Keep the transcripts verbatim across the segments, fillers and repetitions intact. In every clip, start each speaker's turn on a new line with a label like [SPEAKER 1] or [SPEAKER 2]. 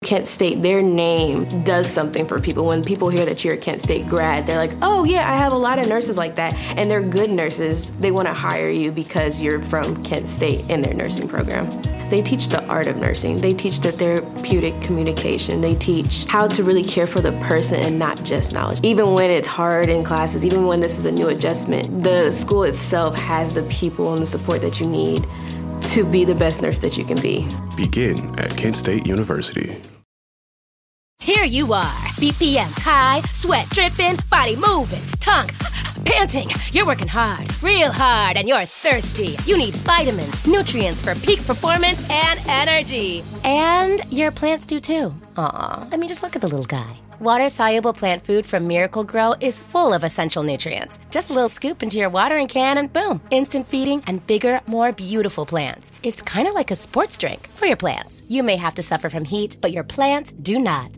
[SPEAKER 1] Kent State, their name does something for people. When people hear that you're a Kent State grad, they're like, oh yeah, I have a lot of nurses like that. And they're good nurses. They want to hire you because you're from Kent State in their nursing program. They teach the art of nursing. They teach the therapeutic communication. They teach how to really care for the person and not just knowledge. Even when it's hard in classes, even when this is a new adjustment, the school itself has the people and the support that you need to be the best nurse that you can be.
[SPEAKER 2] Begin at Kent State University.
[SPEAKER 3] Here you are, B P Ms high, sweat dripping, body moving, tongue panting. You're working hard, real hard, and you're thirsty. You need vitamins, nutrients for peak performance and energy. And your plants do too. Aw, I mean, just look at the little guy. Water-soluble plant food from Miracle Grow is full of essential nutrients. Just a little scoop into your watering can and boom, instant feeding and bigger, more beautiful plants. It's kind of like a sports drink for your plants. You may have to suffer from heat, but your plants do not.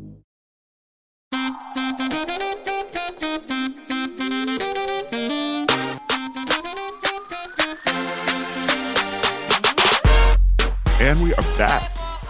[SPEAKER 4] And we are back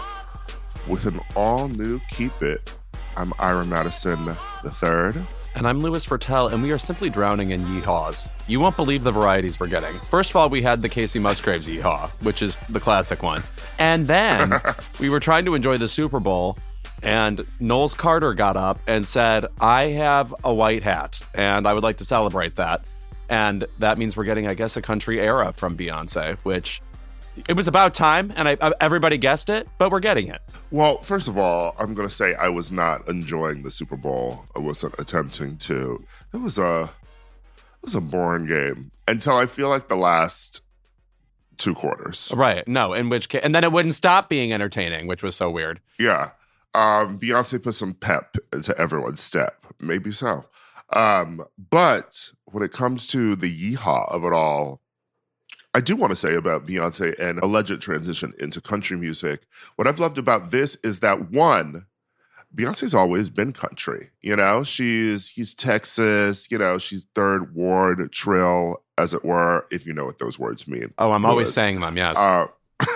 [SPEAKER 4] with an all-new Keep It. I'm Ira Madison the third.
[SPEAKER 5] And I'm Louis Vertel, and we are simply drowning in yeehaws. You won't believe the varieties we're getting. First of all, we had the Casey Musgraves yeehaw, which is the classic one. And then we were trying to enjoy the Super Bowl, and Knowles Carter got up and said, I have a white hat, and I would like to celebrate that. And that means we're getting, I guess, a country era from Beyonce, which... it was about time, and I, everybody guessed it, but we're getting it.
[SPEAKER 4] Well, first of all, I'm going to say I was not enjoying the Super Bowl. I wasn't attempting to. It was a, it was a boring game until I feel like the last two quarters.
[SPEAKER 5] Right. No, in which case, and then it wouldn't stop being entertaining, which was so weird.
[SPEAKER 4] Yeah. Um, Beyonce put some pep into everyone's step. Maybe so. Um, but when it comes to the yeehaw of it all, I do want to say about Beyonce and alleged transition into country music. What I've loved about this is that, one, Beyonce's always been country. You know, she's she's Texas, you know, she's third ward trill, as it were, if you know what those words mean.
[SPEAKER 5] Oh, I'm
[SPEAKER 4] Louis.
[SPEAKER 5] always saying them, yes.
[SPEAKER 4] Uh,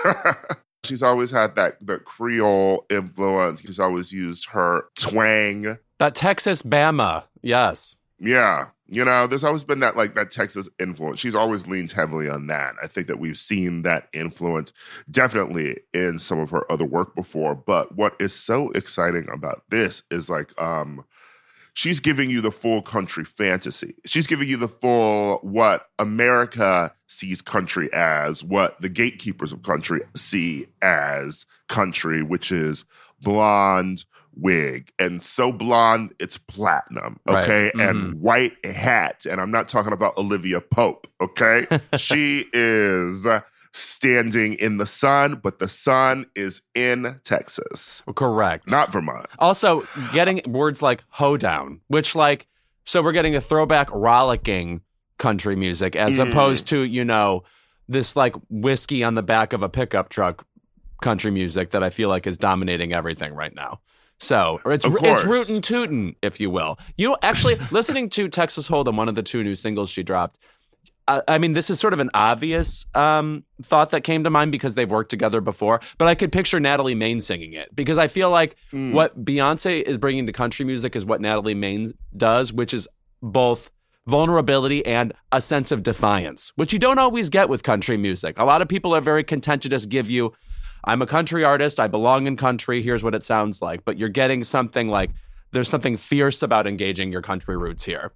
[SPEAKER 4] she's always had that, that Creole influence. She's always used her twang.
[SPEAKER 5] That Texas Bama, yes.
[SPEAKER 4] Yeah. You know, there's always been that, like, that Texas influence. She's always leaned heavily on that. I think that we've seen that influence definitely in some of her other work before. But what is so exciting about this is, like, um, she's giving you the full country fantasy. She's giving you the full what America sees country as, what the gatekeepers of country see as country, which is blonde, wig, and so blonde it's platinum, okay?
[SPEAKER 5] Right. Mm-hmm.
[SPEAKER 4] And white hat, and I'm not talking about Olivia Pope, okay? She is standing in the sun, but the sun is in Texas.
[SPEAKER 5] Correct.
[SPEAKER 4] Not Vermont.
[SPEAKER 5] Also, getting words like hoedown, which, like, so we're getting a throwback rollicking country music as mm. opposed to, you know, this, like, whiskey on the back of a pickup truck country music that I feel like is dominating everything right now. So it's it's rootin' tootin', if you will. You know, actually, listening to Texas Hold'em, one of the two new singles she dropped, I, I mean, this is sort of an obvious um, thought that came to mind because they've worked together before, but I could picture Natalie Maine singing it because I feel like mm. what Beyonce is bringing to country music is what Natalie Maine does, which is both vulnerability and a sense of defiance, which you don't always get with country music. A lot of people are very content to just give you, I'm a country artist, I belong in country, here's what it sounds like. But you're getting something like, there's something fierce about engaging your country roots here.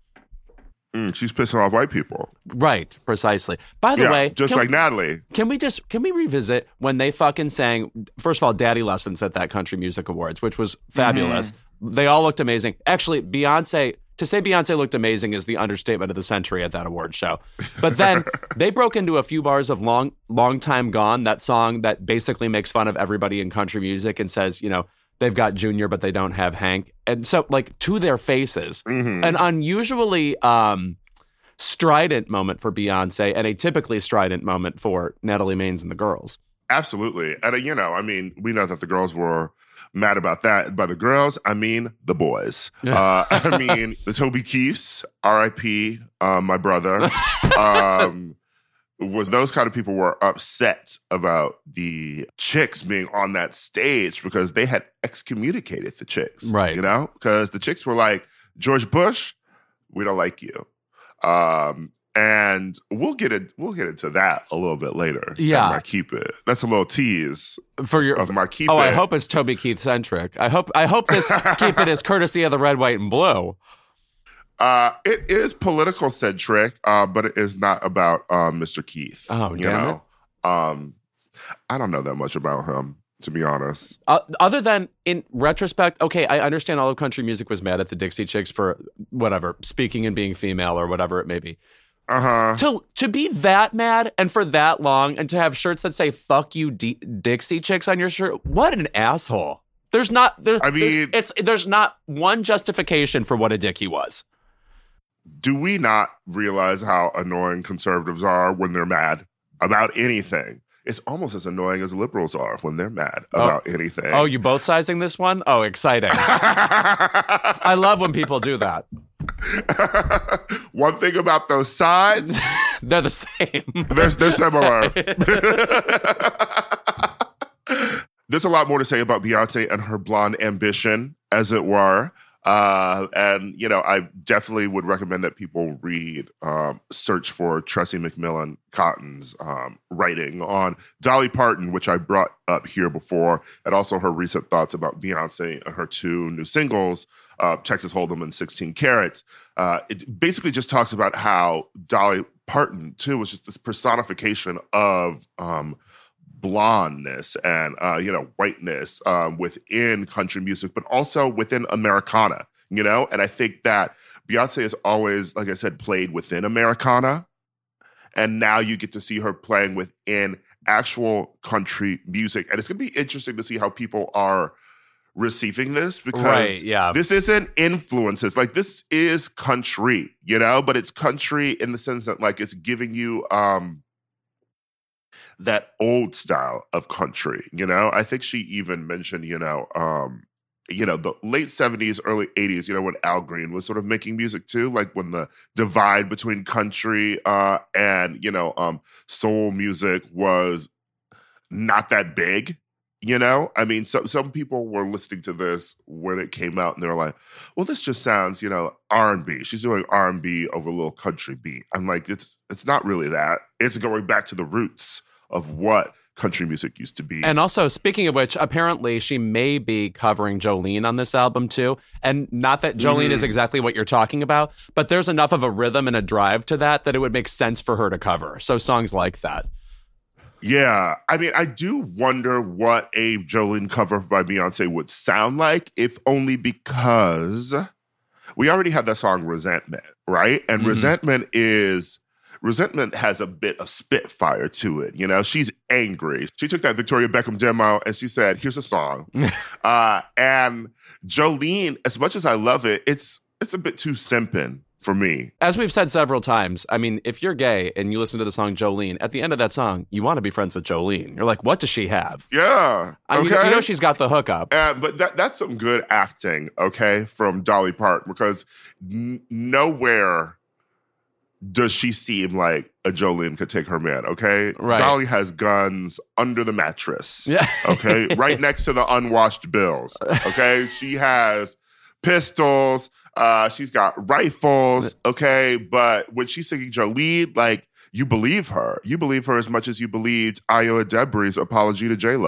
[SPEAKER 4] Mm, she's pissing off white people.
[SPEAKER 5] Right, precisely. By the
[SPEAKER 4] yeah,
[SPEAKER 5] way,
[SPEAKER 4] just like we, Natalie.
[SPEAKER 5] Can we just, can we revisit when they fucking sang, first of all, Daddy Lessons at that Country Music Awards, which was fabulous. Mm-hmm. They all looked amazing. Actually, Beyonce, to say Beyonce looked amazing is the understatement of the century at that award show. But then they broke into a few bars of Long Long Time Gone, that song that basically makes fun of everybody in country music and says, you know, they've got Junior, but they don't have Hank. And so, like, to their faces, mm-hmm. an unusually um, strident moment for Beyonce and a typically strident moment for Natalie Maines and the girls.
[SPEAKER 4] Absolutely. And, uh, you know, I mean, we know that the girls were mad about that. By the girls, I mean the boys. uh, I mean the Toby Keiths, R I P, uh, my brother. Um, was those kind of people were upset about the chicks being on that stage because they had excommunicated the chicks.
[SPEAKER 5] Right.
[SPEAKER 4] You know? Because the chicks were like, George Bush, we don't like you. Um, and we'll get it. We'll get into that a little bit later.
[SPEAKER 5] Yeah.
[SPEAKER 4] My Keep It. That's a little tease
[SPEAKER 5] for your
[SPEAKER 4] of my Keep
[SPEAKER 5] oh,
[SPEAKER 4] It.
[SPEAKER 5] I hope it's Toby Keith centric. I hope I hope this Keep It is courtesy of the red, white, and blue.
[SPEAKER 4] Uh, it is political centric, uh, but it is not about um, Mister Keith.
[SPEAKER 5] Oh,
[SPEAKER 4] you
[SPEAKER 5] damn
[SPEAKER 4] know? it! Um, I don't know that much about him, to be honest.
[SPEAKER 5] Uh, other than in retrospect, okay, I understand all of country music was mad at the Dixie Chicks for whatever, speaking and being female or whatever it may be.
[SPEAKER 4] Uh huh.
[SPEAKER 5] To to be that mad and for that long and to have shirts that say "fuck you, D- Dixie Chicks" on your shirt, what an asshole! There's not. There,
[SPEAKER 4] I mean,
[SPEAKER 5] it's there's not one justification for what a dick he was.
[SPEAKER 4] Do we not realize how annoying conservatives are when they're mad about anything? It's almost as annoying as liberals are when they're mad about
[SPEAKER 5] oh.
[SPEAKER 4] anything.
[SPEAKER 5] Oh, you both sizing this one? Oh, exciting. I love when people do that.
[SPEAKER 4] One thing about those sides,
[SPEAKER 5] they're the same.
[SPEAKER 4] They're, they're similar. There's a lot more to say about Beyonce and her blonde ambition, as it were. Uh, and, you know, I definitely would recommend that people read, um, search for Tressie McMillan Cotton's um, writing on Dolly Parton, which I brought up here before, and also her recent thoughts about Beyonce and her two new singles, uh, Texas Hold'em and sixteen Carats. Uh, it basically just talks about how Dolly Parton, too, was just this personification of um, blondness and, uh, you know, whiteness um, within country music, but also within Americana, you know? And I think that Beyonce has always, like I said, played within Americana. And now you get to see her playing within actual country music. And it's going to be interesting to see how people are receiving this because
[SPEAKER 5] right, yeah.
[SPEAKER 4] this isn't influences. Like, this is country, you know? But it's country in the sense that, like, it's giving you... um that old style of country, you know? I think she even mentioned, you know, um, you know, the late seventies, early eighties, you know, when Al Green was sort of making music too, like when the divide between country uh, and, you know, um, soul music was not that big, you know? I mean, so, some people were listening to this when it came out and they were like, well, this just sounds, you know, R and B. She's doing R and B over a little country beat. I'm like, it's it's not really that. It's going back to the roots of what country music used to be.
[SPEAKER 5] And also, speaking of which, apparently she may be covering Jolene on this album too. And not that Jolene mm. is exactly what you're talking about, but there's enough of a rhythm and a drive to that that it would make sense for her to cover. So songs like that.
[SPEAKER 4] Yeah. I mean, I do wonder what a Jolene cover by Beyonce would sound like, if only because we already have that song Resentment, right? And mm-hmm. Resentment is... Resentment has a bit of spitfire to it. You know, she's angry. She took that Victoria Beckham demo and she said, here's a song. uh, and Jolene, as much as I love it, it's it's a bit too simping for me.
[SPEAKER 5] As we've said several times, I mean, if you're gay and you listen to the song Jolene, at the end of that song, you want to be friends with Jolene. You're like, what does she have?
[SPEAKER 4] Yeah.
[SPEAKER 5] I mean,
[SPEAKER 4] okay.
[SPEAKER 5] You know she's got the hookup.
[SPEAKER 4] Uh, but that, that's some good acting, okay, from Dolly Parton, because n- nowhere... does she seem like a Jolene could take her man, okay?
[SPEAKER 5] Right.
[SPEAKER 4] Dolly has guns under the mattress,
[SPEAKER 5] yeah.
[SPEAKER 4] okay? Right next to the unwashed bills, okay? She has pistols. Uh, she's got rifles, okay? But when she's singing Jolene, like, you believe her. You believe her as much as you believed Ayo Edebiri's apology to J-Lo.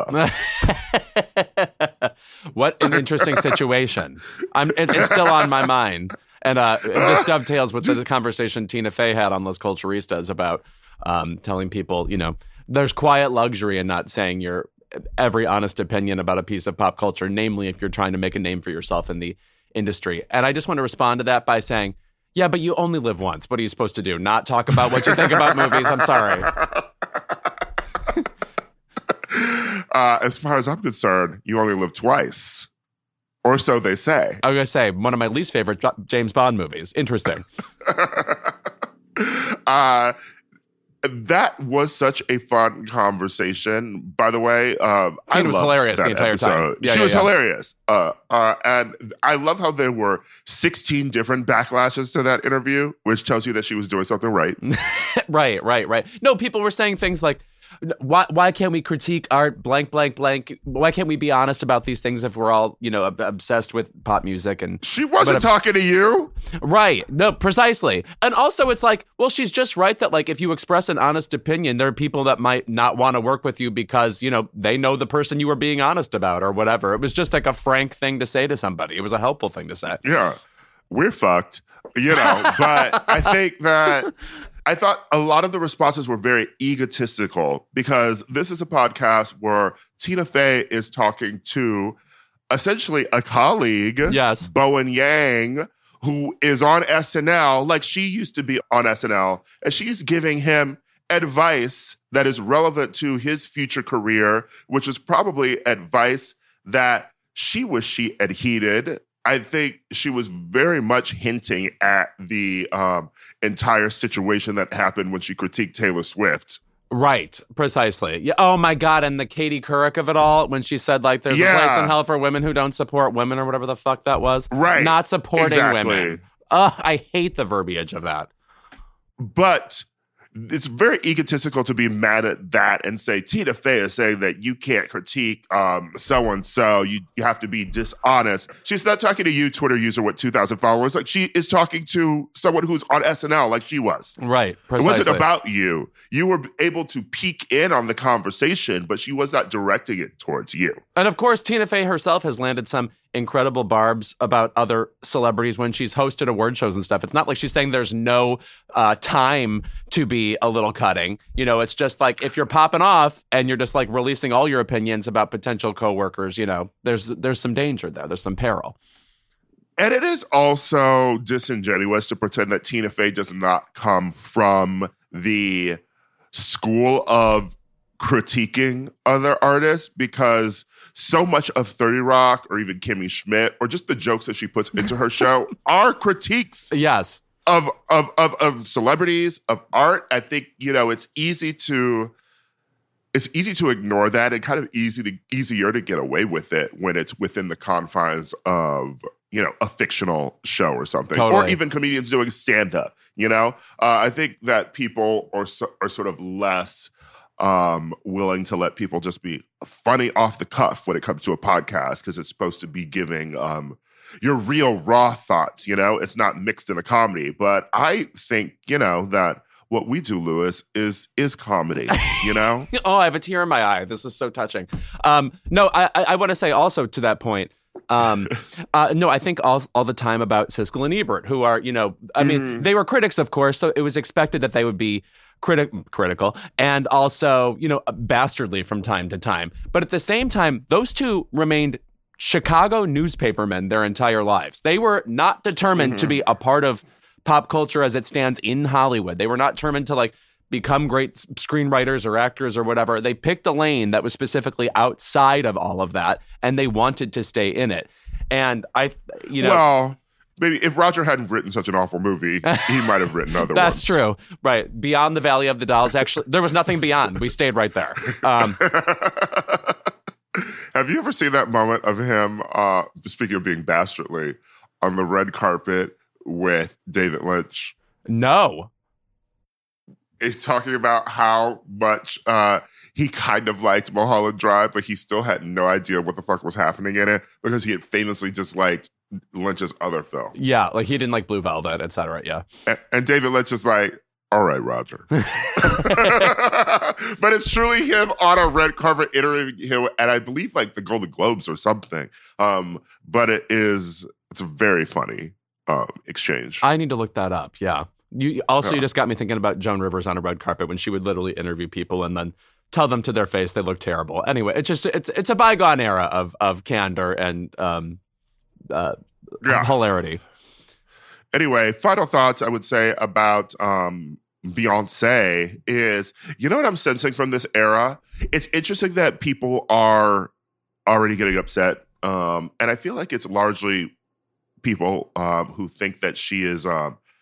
[SPEAKER 5] What an interesting situation. I'm, it, it's still on my mind. And uh, this dovetails with the, the conversation Tina Fey had on Los Culturistas about um, telling people, you know, there's quiet luxury in not saying your every honest opinion about a piece of pop culture, namely if you're trying to make a name for yourself in the industry. And I just want to respond to that by saying, yeah, but you only live once. What are you supposed to do? Not talk about what you think about movies? I'm sorry.
[SPEAKER 4] uh, as far as I'm concerned, you only live twice. Or so they say.
[SPEAKER 5] I was going to say, one of my least favorite James Bond movies. Interesting.
[SPEAKER 4] uh, that was such a fun conversation. By the way, um, I
[SPEAKER 5] Tina was hilarious the entire
[SPEAKER 4] episode.
[SPEAKER 5] time. Yeah,
[SPEAKER 4] she
[SPEAKER 5] yeah,
[SPEAKER 4] was
[SPEAKER 5] yeah.
[SPEAKER 4] hilarious, uh, uh, and I love how there were sixteen different backlashes to that interview, which tells you that she was doing something right.
[SPEAKER 5] Right, right, right. No, people were saying things like, why why can't we critique art blank blank blank? Why can't we be honest about these things if we're all, you know, ob- obsessed with pop music? And
[SPEAKER 4] She wasn't
[SPEAKER 5] but,
[SPEAKER 4] talking to you.
[SPEAKER 5] right. No, precisely. And also it's like, well, she's just right that like if you express an honest opinion, there are people that might not want to work with you because, you know, they know the person you were being honest about or whatever. It was just like a frank thing to say to somebody. It was a helpful thing to say.
[SPEAKER 4] Yeah, we're fucked, you know, but I think that I thought a lot of the responses were very egotistical because this is a podcast where Tina Fey is talking to essentially a colleague,
[SPEAKER 5] Yes.
[SPEAKER 4] Bowen Yang, who is on S N L, like she used to be on S N L, and she's giving him advice that is relevant to his future career, which is probably advice that she wished she had heeded. I think she was very much hinting at the um, entire situation that happened when she critiqued Taylor Swift.
[SPEAKER 5] Right, precisely. Yeah. Oh my God, and the Katie Couric of it all when she said like, "There's
[SPEAKER 4] Yeah.
[SPEAKER 5] a place in hell for women who don't support women" or whatever the fuck that was.
[SPEAKER 4] Right.
[SPEAKER 5] Not supporting
[SPEAKER 4] Exactly.
[SPEAKER 5] women. Ugh, I hate the verbiage of that.
[SPEAKER 4] But it's very egotistical to be mad at that and say Tina Fey is saying that you can't critique um, so and so. You you have to be dishonest. She's not talking to you, Twitter user with two thousand followers. Like she is talking to someone who's on S N L, like she was.
[SPEAKER 5] Right,
[SPEAKER 4] It
[SPEAKER 5] precisely.
[SPEAKER 4] wasn't about you. You were able to peek in on the conversation, but she was not directing it towards you.
[SPEAKER 5] And of course, Tina Fey herself has landed some incredible barbs about other celebrities when she's hosted award shows and stuff. It's not like she's saying there's no uh, time to be a little cutting. You know, it's just like if you're popping off and you're just like releasing all your opinions about potential coworkers, you know, there's there's some danger there. There's some peril.
[SPEAKER 4] And it is also disingenuous to pretend that Tina Fey does not come from the school of critiquing other artists, because so much of thirty Rock or even Kimmy Schmidt or just the jokes that she puts into her show are critiques
[SPEAKER 5] Yes.
[SPEAKER 4] of, of of of celebrities, of art. I think, you know, it's easy to it's easy to ignore that and kind of easy to easier to get away with it when it's within the confines of, you know, a fictional show or something, or
[SPEAKER 5] Totally.
[SPEAKER 4] even comedians doing stand-up, you know? Uh, I think that people are so, are sort of less um, willing to let people just be funny off the cuff when it comes to a podcast, because it's supposed to be giving um, your real raw thoughts, you know? It's not mixed in a comedy. But I think, you know, that what we do, Lewis, is is comedy, you know?
[SPEAKER 5] Oh, I have a tear in my eye. This is so touching. Um, no, I, I, I want to say also to that point, um, uh, no, I think all, all the time about Siskel and Ebert, who are, you know, I mean,
[SPEAKER 4] Mhm.
[SPEAKER 5] they were critics, of course, so it was expected that they would be criti- critical and also, you know, bastardly from time to time. But at the same time, those two remained Chicago newspapermen their entire lives. They were not determined
[SPEAKER 4] Mhm.
[SPEAKER 5] to be a part of pop culture as it stands in Hollywood. They were not determined to like become great s- screenwriters or actors or whatever. They picked a lane that was specifically outside of all of that, and they wanted to stay in it. And I, you know,
[SPEAKER 4] Well, maybe if Roger hadn't written such an awful movie, he might have written other
[SPEAKER 5] that's
[SPEAKER 4] ones.
[SPEAKER 5] true. Right. Beyond the Valley of the Dolls, actually, there was nothing beyond. We stayed right there. Um,
[SPEAKER 4] Have you ever seen that moment of him, uh, speaking of being dastardly, on the red carpet with David Lynch?
[SPEAKER 5] no.
[SPEAKER 4] He's talking about how much uh, he kind of liked Mulholland Drive, but he still had no idea what the fuck was happening in it because he had famously disliked Lynch's other films.
[SPEAKER 5] Yeah, like he didn't like Blue Velvet, et cetera. Yeah.
[SPEAKER 4] And, and David Lynch is like, all right, Roger. But it's truly him on a red carpet interviewing him, and I believe like the Golden Globes or something. Um, but it is, it's a very funny um, exchange.
[SPEAKER 5] I need to look that up. Yeah. You also,
[SPEAKER 4] Yeah.
[SPEAKER 5] you just got me thinking about Joan Rivers on a red carpet when she would literally interview people and then tell them to their face they look terrible. Anyway, it's just it's it's a bygone era of of candor and um uh
[SPEAKER 4] Yeah.
[SPEAKER 5] hilarity.
[SPEAKER 4] Anyway, final thoughts I would say about um, Beyonce is, you know what I'm sensing from this era? It's interesting that people are already getting upset. Um, and I feel like it's largely people um, who think that she is um,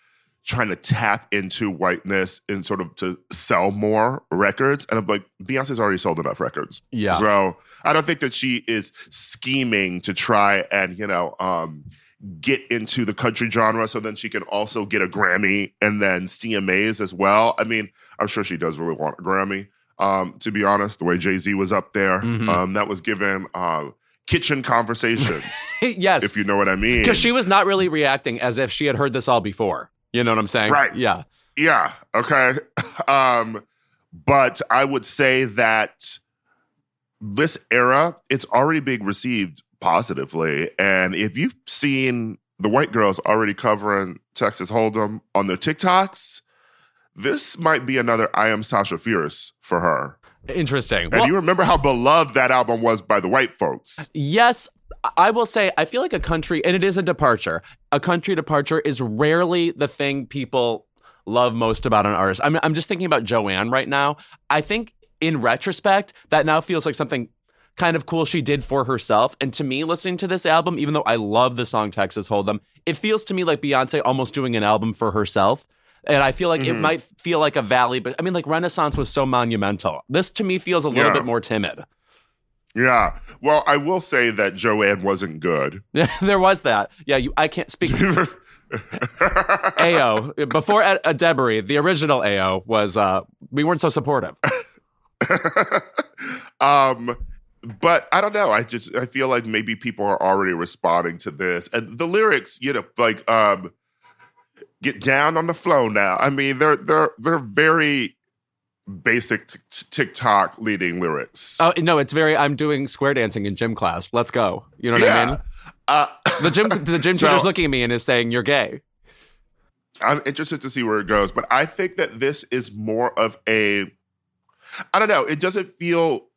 [SPEAKER 4] trying to tap into whiteness and sort of to sell more records. And I'm like, Beyonce's already sold enough records.
[SPEAKER 5] Yeah.
[SPEAKER 4] So I don't think that she is scheming to try and, you know, um, get into the country genre so then she can also get a Grammy and then C M As as well. I mean, I'm sure she does really want a Grammy. Um, to be honest, the way Jay-Z was up there,
[SPEAKER 5] Mhm.
[SPEAKER 4] um, that was given uh, kitchen conversations,
[SPEAKER 5] Yes.
[SPEAKER 4] if you know what I mean.
[SPEAKER 5] Because she was not really reacting as if she had heard this all before. You know what I'm saying?
[SPEAKER 4] Right.
[SPEAKER 5] Yeah.
[SPEAKER 4] Yeah. Okay. um, but I would say that this era, it's already being received positively. And if you've seen the white girls already covering Texas Hold'em on their TikToks, this might be another I Am Sasha Fierce for her.
[SPEAKER 5] Interesting.
[SPEAKER 4] And
[SPEAKER 5] Well,
[SPEAKER 4] you remember how beloved that album was by the white folks.
[SPEAKER 5] yes, I will say, I feel like a country, and it is a departure, a country departure is rarely the thing people love most about an artist. I'm, I'm just thinking about Joanne right now. I think in retrospect, that now feels like something kind of cool she did for herself. And to me, listening to this album, even though I love the song Texas Hold'em, it feels to me like Beyonce almost doing an album for herself. And I feel like
[SPEAKER 4] Mm-hmm.
[SPEAKER 5] it might feel like a valley, but I mean, like Renaissance was so monumental. This to me feels a little
[SPEAKER 4] Yeah.
[SPEAKER 5] bit more timid.
[SPEAKER 4] Yeah. Well, I will say that Joanne wasn't good.
[SPEAKER 5] There was that. Yeah, you, I can't speak. A O before a, a Debris, the original A O was uh, we weren't so supportive.
[SPEAKER 4] um, but I don't know. I just I feel like maybe people are already responding to this, and the lyrics, you know, like um, get down on the flow now. I mean, they're they're they're very basic t- t- TikTok leading lyrics.
[SPEAKER 5] Oh no, it's very. I'm doing square dancing in gym class. Let's go. You know what I mean?
[SPEAKER 4] Uh,
[SPEAKER 5] The gym the gym
[SPEAKER 4] So-
[SPEAKER 5] teacher's looking at me and is saying, "You're gay."
[SPEAKER 4] I'm interested to see where it goes, but I think that this is more of a, I don't know, it doesn't feel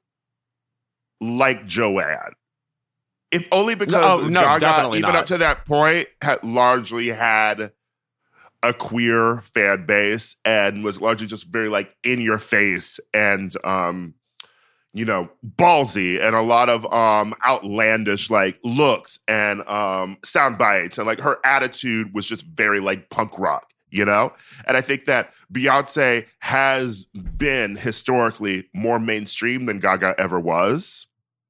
[SPEAKER 4] like Joanne. If only because
[SPEAKER 5] Oh, no,
[SPEAKER 4] Gaga,
[SPEAKER 5] definitely
[SPEAKER 4] even
[SPEAKER 5] not.
[SPEAKER 4] up to that point, had largely had a queer fan base and was largely just very like in your face and um you know, ballsy and a lot of um outlandish like looks and um sound bites, and like her attitude was just very like punk rock, you know? And I think that Beyonce has been historically more mainstream than Gaga ever was.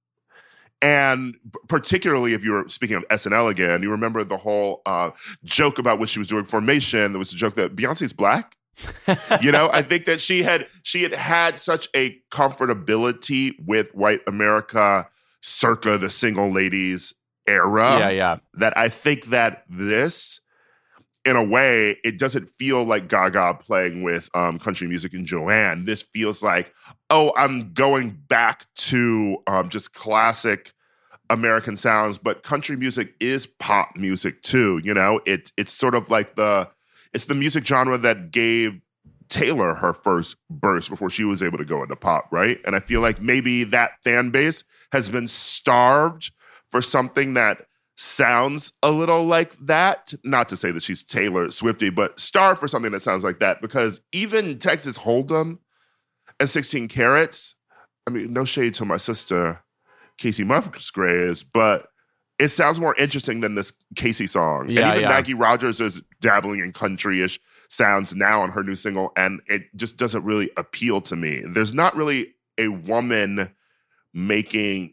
[SPEAKER 4] And particularly if you were speaking of S N L again, you remember the whole uh, joke about what she was doing Formation. There was a joke that Beyonce's black. You know, I think that she had she had had such a comfortability with white America circa the Single Ladies era
[SPEAKER 5] yeah, yeah.
[SPEAKER 4] that I think that this, in a way, it doesn't feel like Gaga playing with um, country music and Joanne. This feels like, oh, I'm going back to um, just classic American sounds, but country music is pop music too. You know, it it's sort of like the it's the music genre that gave Taylor her first burst before she was able to go into pop, right? And I feel like maybe that fan base has been starved for something that sounds a little like that. Not to say that she's Taylor Swiftie, but starved for something that sounds like that, because even Texas Hold'em and sixteen Carats, I mean, no shade to my sister, Casey Musgraves, but it sounds more interesting than this Casey song.
[SPEAKER 5] Yeah,
[SPEAKER 4] and even
[SPEAKER 5] yeah.
[SPEAKER 4] Maggie Rogers is dabbling in country-ish sounds now on her new single, and it just doesn't really appeal to me. There's not really a woman making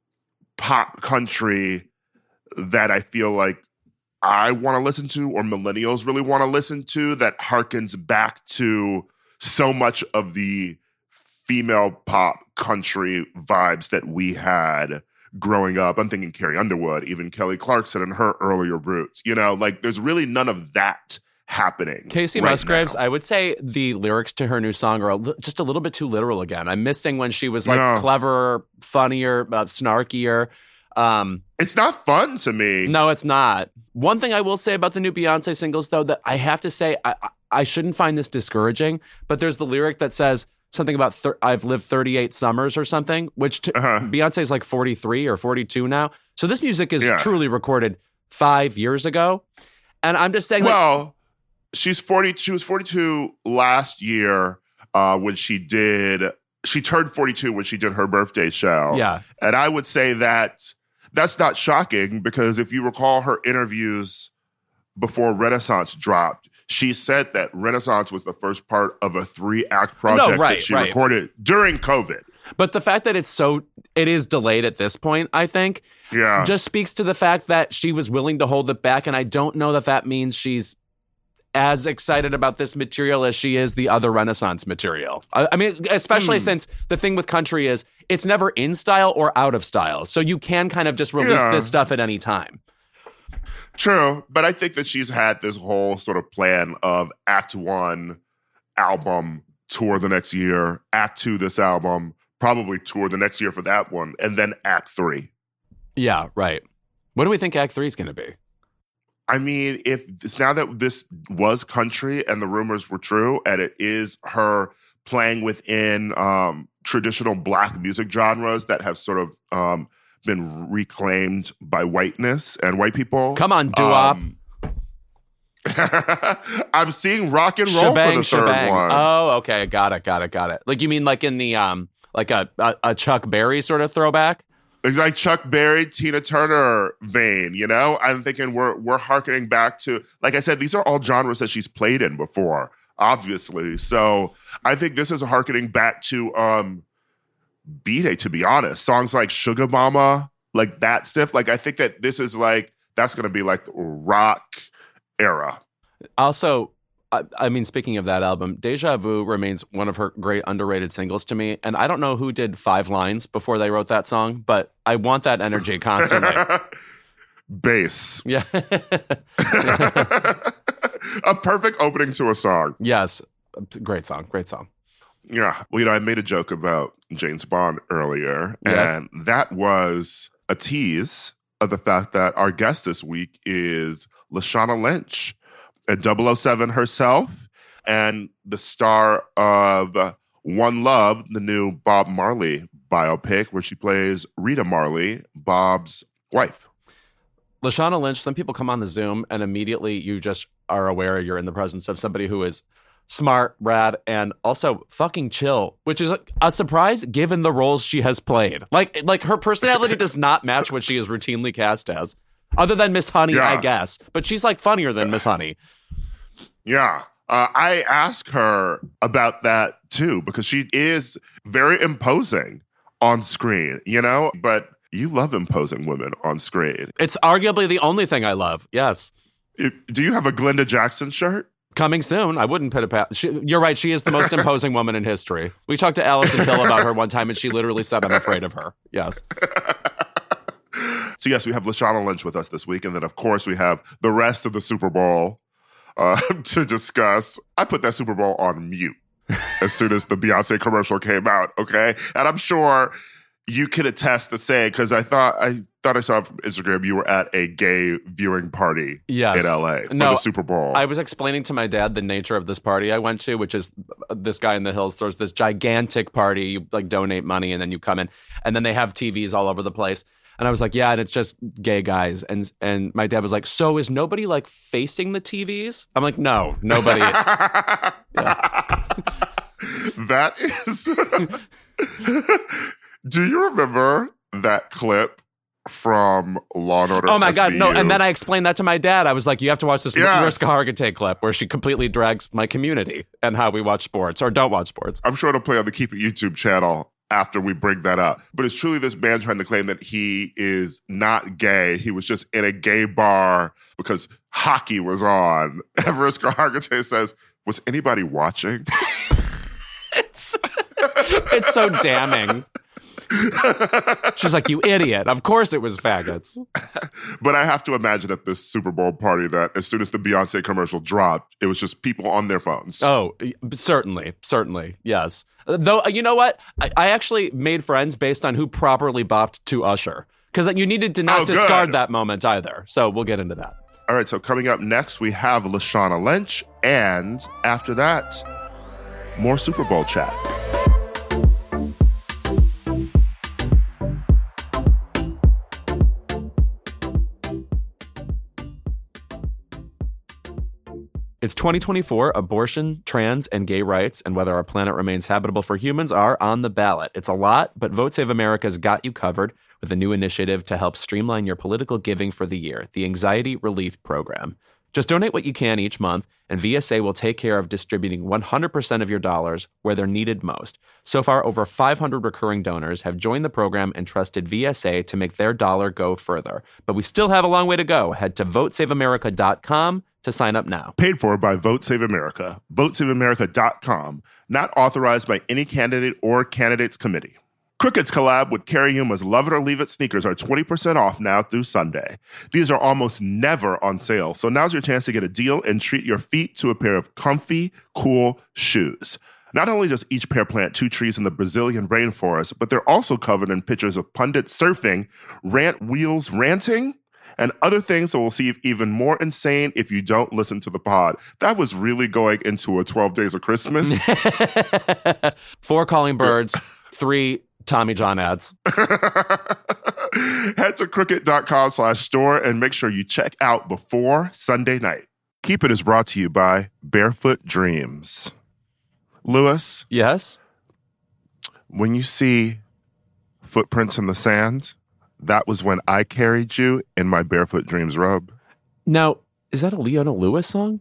[SPEAKER 4] pop country that I feel like I want to listen to, or millennials really want to listen to, that harkens back to so much of the female pop country vibes that we had growing up. I'm thinking Carrie Underwood, even Kelly Clarkson and her earlier roots. You know, like there's really none of that happening.
[SPEAKER 5] Casey
[SPEAKER 4] right
[SPEAKER 5] Musgraves,
[SPEAKER 4] now.
[SPEAKER 5] I would say the lyrics to her new song are a li- just a little bit too literal again. I'm missing when she was like
[SPEAKER 4] Yeah.
[SPEAKER 5] cleverer, funnier, uh, snarkier. Um,
[SPEAKER 4] It's not fun to me.
[SPEAKER 5] no, it's not. One thing I will say about the new Beyonce singles, though, that I have to say, I, I, I shouldn't find this discouraging, but there's the lyric that says something about thir- I've lived thirty-eight summers or something, which to,
[SPEAKER 4] Uh-huh.
[SPEAKER 5] Beyonce's like forty-three or forty-two now. So this music is
[SPEAKER 4] Yeah.
[SPEAKER 5] truly recorded five years ago. And I'm just saying, like,
[SPEAKER 4] Well, she's forty. She was forty-two last year uh, when she did. She turned forty-two when she did her birthday show.
[SPEAKER 5] yeah,
[SPEAKER 4] And I would say that that's not shocking, because if you recall her interviews before Renaissance dropped, she said that Renaissance was the first part of a three-act project
[SPEAKER 5] no, right,
[SPEAKER 4] that she
[SPEAKER 5] right.
[SPEAKER 4] recorded during COVID.
[SPEAKER 5] But the fact that it's so, it is delayed at this point, I think,
[SPEAKER 4] Yeah.
[SPEAKER 5] just speaks to the fact that she was willing to hold it back. And I don't know that that means she's as excited about this material as she is the other Renaissance material. I, I mean, especially
[SPEAKER 4] Hmm.
[SPEAKER 5] since the thing with country is it's never in style or out of style. So you can kind of just release
[SPEAKER 4] Yeah.
[SPEAKER 5] this stuff at any time.
[SPEAKER 4] True, but I think that she's had this whole sort of plan of Act One album, tour the next year, Act Two this album, probably tour the next year for that one, and then Act Three.
[SPEAKER 5] Yeah, right. What do we think Act Three is going to be?
[SPEAKER 4] I mean, if it's now that this was country and the rumors were true, and it is her playing within um, traditional Black music genres that have sort of um, been reclaimed by whiteness and white people.
[SPEAKER 5] Come on, doo-wop.
[SPEAKER 4] Um, I'm seeing rock and roll
[SPEAKER 5] Shebang,
[SPEAKER 4] for the third
[SPEAKER 5] shebang.
[SPEAKER 4] one.
[SPEAKER 5] Oh, okay. Got it, got it, got it. Like you mean like in the, um, like a, a, a Chuck Berry sort of throwback?
[SPEAKER 4] It's like Chuck Berry, Tina Turner vein, you know? I'm thinking we're we're hearkening back to, like I said, these are all genres that she's played in before, obviously. So I think this is a hearkening back to um, B-Day, to be honest. Songs like Sugar Mama, like that stuff. Like I think that this is like, that's going to be like the rock era.
[SPEAKER 5] Also, I, I mean, speaking of that album, Deja Vu remains one of her great underrated singles to me. And I don't know who did Five Lines before they wrote that song, but I want that energy constantly.
[SPEAKER 4] Bass.
[SPEAKER 5] Yeah.
[SPEAKER 4] A perfect opening to a song.
[SPEAKER 5] Yes. Great song. Great song.
[SPEAKER 4] Yeah. Well, you know, I made a joke about James Bond earlier,
[SPEAKER 5] Yes.
[SPEAKER 4] and that was a tease of the fact that our guest this week is Lashana Lynch, a double oh seven herself, and the star of One Love, the new Bob Marley biopic, where she plays Rita Marley, Bob's wife.
[SPEAKER 5] Lashana Lynch, some people come on the Zoom and immediately you just are aware you're in the presence of somebody who is smart, rad, and also fucking chill, which is a, a surprise given the roles she has played. Like, like her personality does not match what she is routinely cast as, other than Miss Honey,
[SPEAKER 4] Yeah.
[SPEAKER 5] I guess. But she's like funnier than Miss Honey.
[SPEAKER 4] Yeah. Uh, I asked her about that too, because she is very imposing on screen, you know? But you love imposing women on screen.
[SPEAKER 5] It's arguably the only thing I love. Yes.
[SPEAKER 4] It- do you have a Glenda Jackson shirt?
[SPEAKER 5] Coming soon. I wouldn't pit a pat. She, you're right. She is the most imposing woman in history. We talked to Alison Pill about her one time, and she literally said, "I'm afraid of her." Yes.
[SPEAKER 4] So yes, we have Lashana Lynch with us this week, and then of course we have the rest of the Super Bowl uh, to discuss. I put that Super Bowl on mute as soon as the Beyonce commercial came out. Okay, and I'm sure you can attest to saying, because I thought I thought I saw from Instagram you were at a gay viewing party
[SPEAKER 5] Yes.
[SPEAKER 4] in L A for
[SPEAKER 5] No,
[SPEAKER 4] the Super Bowl.
[SPEAKER 5] I was explaining to my dad the nature of this party I went to, which is this guy in the hills throws this gigantic party. You like donate money and then you come in, and then they have T Vs all over the place. And I was like, yeah, and it's just gay guys. And and my dad was like, so is nobody like facing the T Vs? I'm like, no, nobody.
[SPEAKER 4] That is. Do you remember that clip from Law and Order?
[SPEAKER 5] Oh my God, no.
[SPEAKER 4] S V U?
[SPEAKER 5] And then I explained that to my dad. I was like, you have to watch this
[SPEAKER 4] Yes.
[SPEAKER 5] Mariska Hargitay clip where she completely drags my community and how we watch sports or don't watch sports.
[SPEAKER 4] I'm sure it'll play on the Keep It YouTube channel after we bring that up. But it's truly this man trying to claim that he is not gay. He was just in a gay bar because hockey was on. And Mariska Hargitay says, was anybody watching?
[SPEAKER 5] It's, it's so damning. She's like, you idiot. Of course it was faggots.
[SPEAKER 4] But I have to imagine at this Super Bowl party that as soon as the Beyonce commercial dropped, it was just people on their phones.
[SPEAKER 5] Oh, certainly. Certainly. Yes. Though, you know what? I, I actually made friends based on who properly bopped to Usher. Because you needed to not
[SPEAKER 4] Oh,
[SPEAKER 5] discard
[SPEAKER 4] good.
[SPEAKER 5] that moment either. So we'll get into that.
[SPEAKER 4] All right, so coming up next, we have Lashana Lynch. And after that, more Super Bowl chat.
[SPEAKER 5] It's twenty twenty-four. Abortion, trans, and gay rights, and whether our planet remains habitable for humans are on the ballot. It's a lot, but Vote Save America's got you covered with a new initiative to help streamline your political giving for the year, the Anxiety Relief Program. Just donate what you can each month, and V S A will take care of distributing one hundred percent of your dollars where they're needed most. So far, over five hundred recurring donors have joined the program and trusted V S A to make their dollar go further. But we still have a long way to go. Head to vote save america dot com to sign up now.
[SPEAKER 4] Paid for by Vote Save America. vote save america dot com. Not authorized by any candidate or candidates committee. Cricut's collab with Carrie Yuma's Love It or Leave It sneakers are twenty percent off now through Sunday. These are almost never on sale, so now's your chance to get a deal and treat your feet to a pair of comfy, cool shoes. Not only does each pair plant two trees in the Brazilian rainforest, but they're also covered in pictures of pundits surfing, rant wheels ranting, and other things that will seem even more insane if you don't listen to the pod. That was really going into a twelve Days of Christmas.
[SPEAKER 5] Four calling birds, three Tommy John ads.
[SPEAKER 4] Head to Cricut.com slash store and make sure you check out before Sunday night. Keep It is brought to you by Barefoot Dreams. Lewis?
[SPEAKER 5] Yes?
[SPEAKER 4] When you see footprints in the sand, that was when I carried you in my Barefoot Dreams robe.
[SPEAKER 5] Now, is that a Leona Lewis song?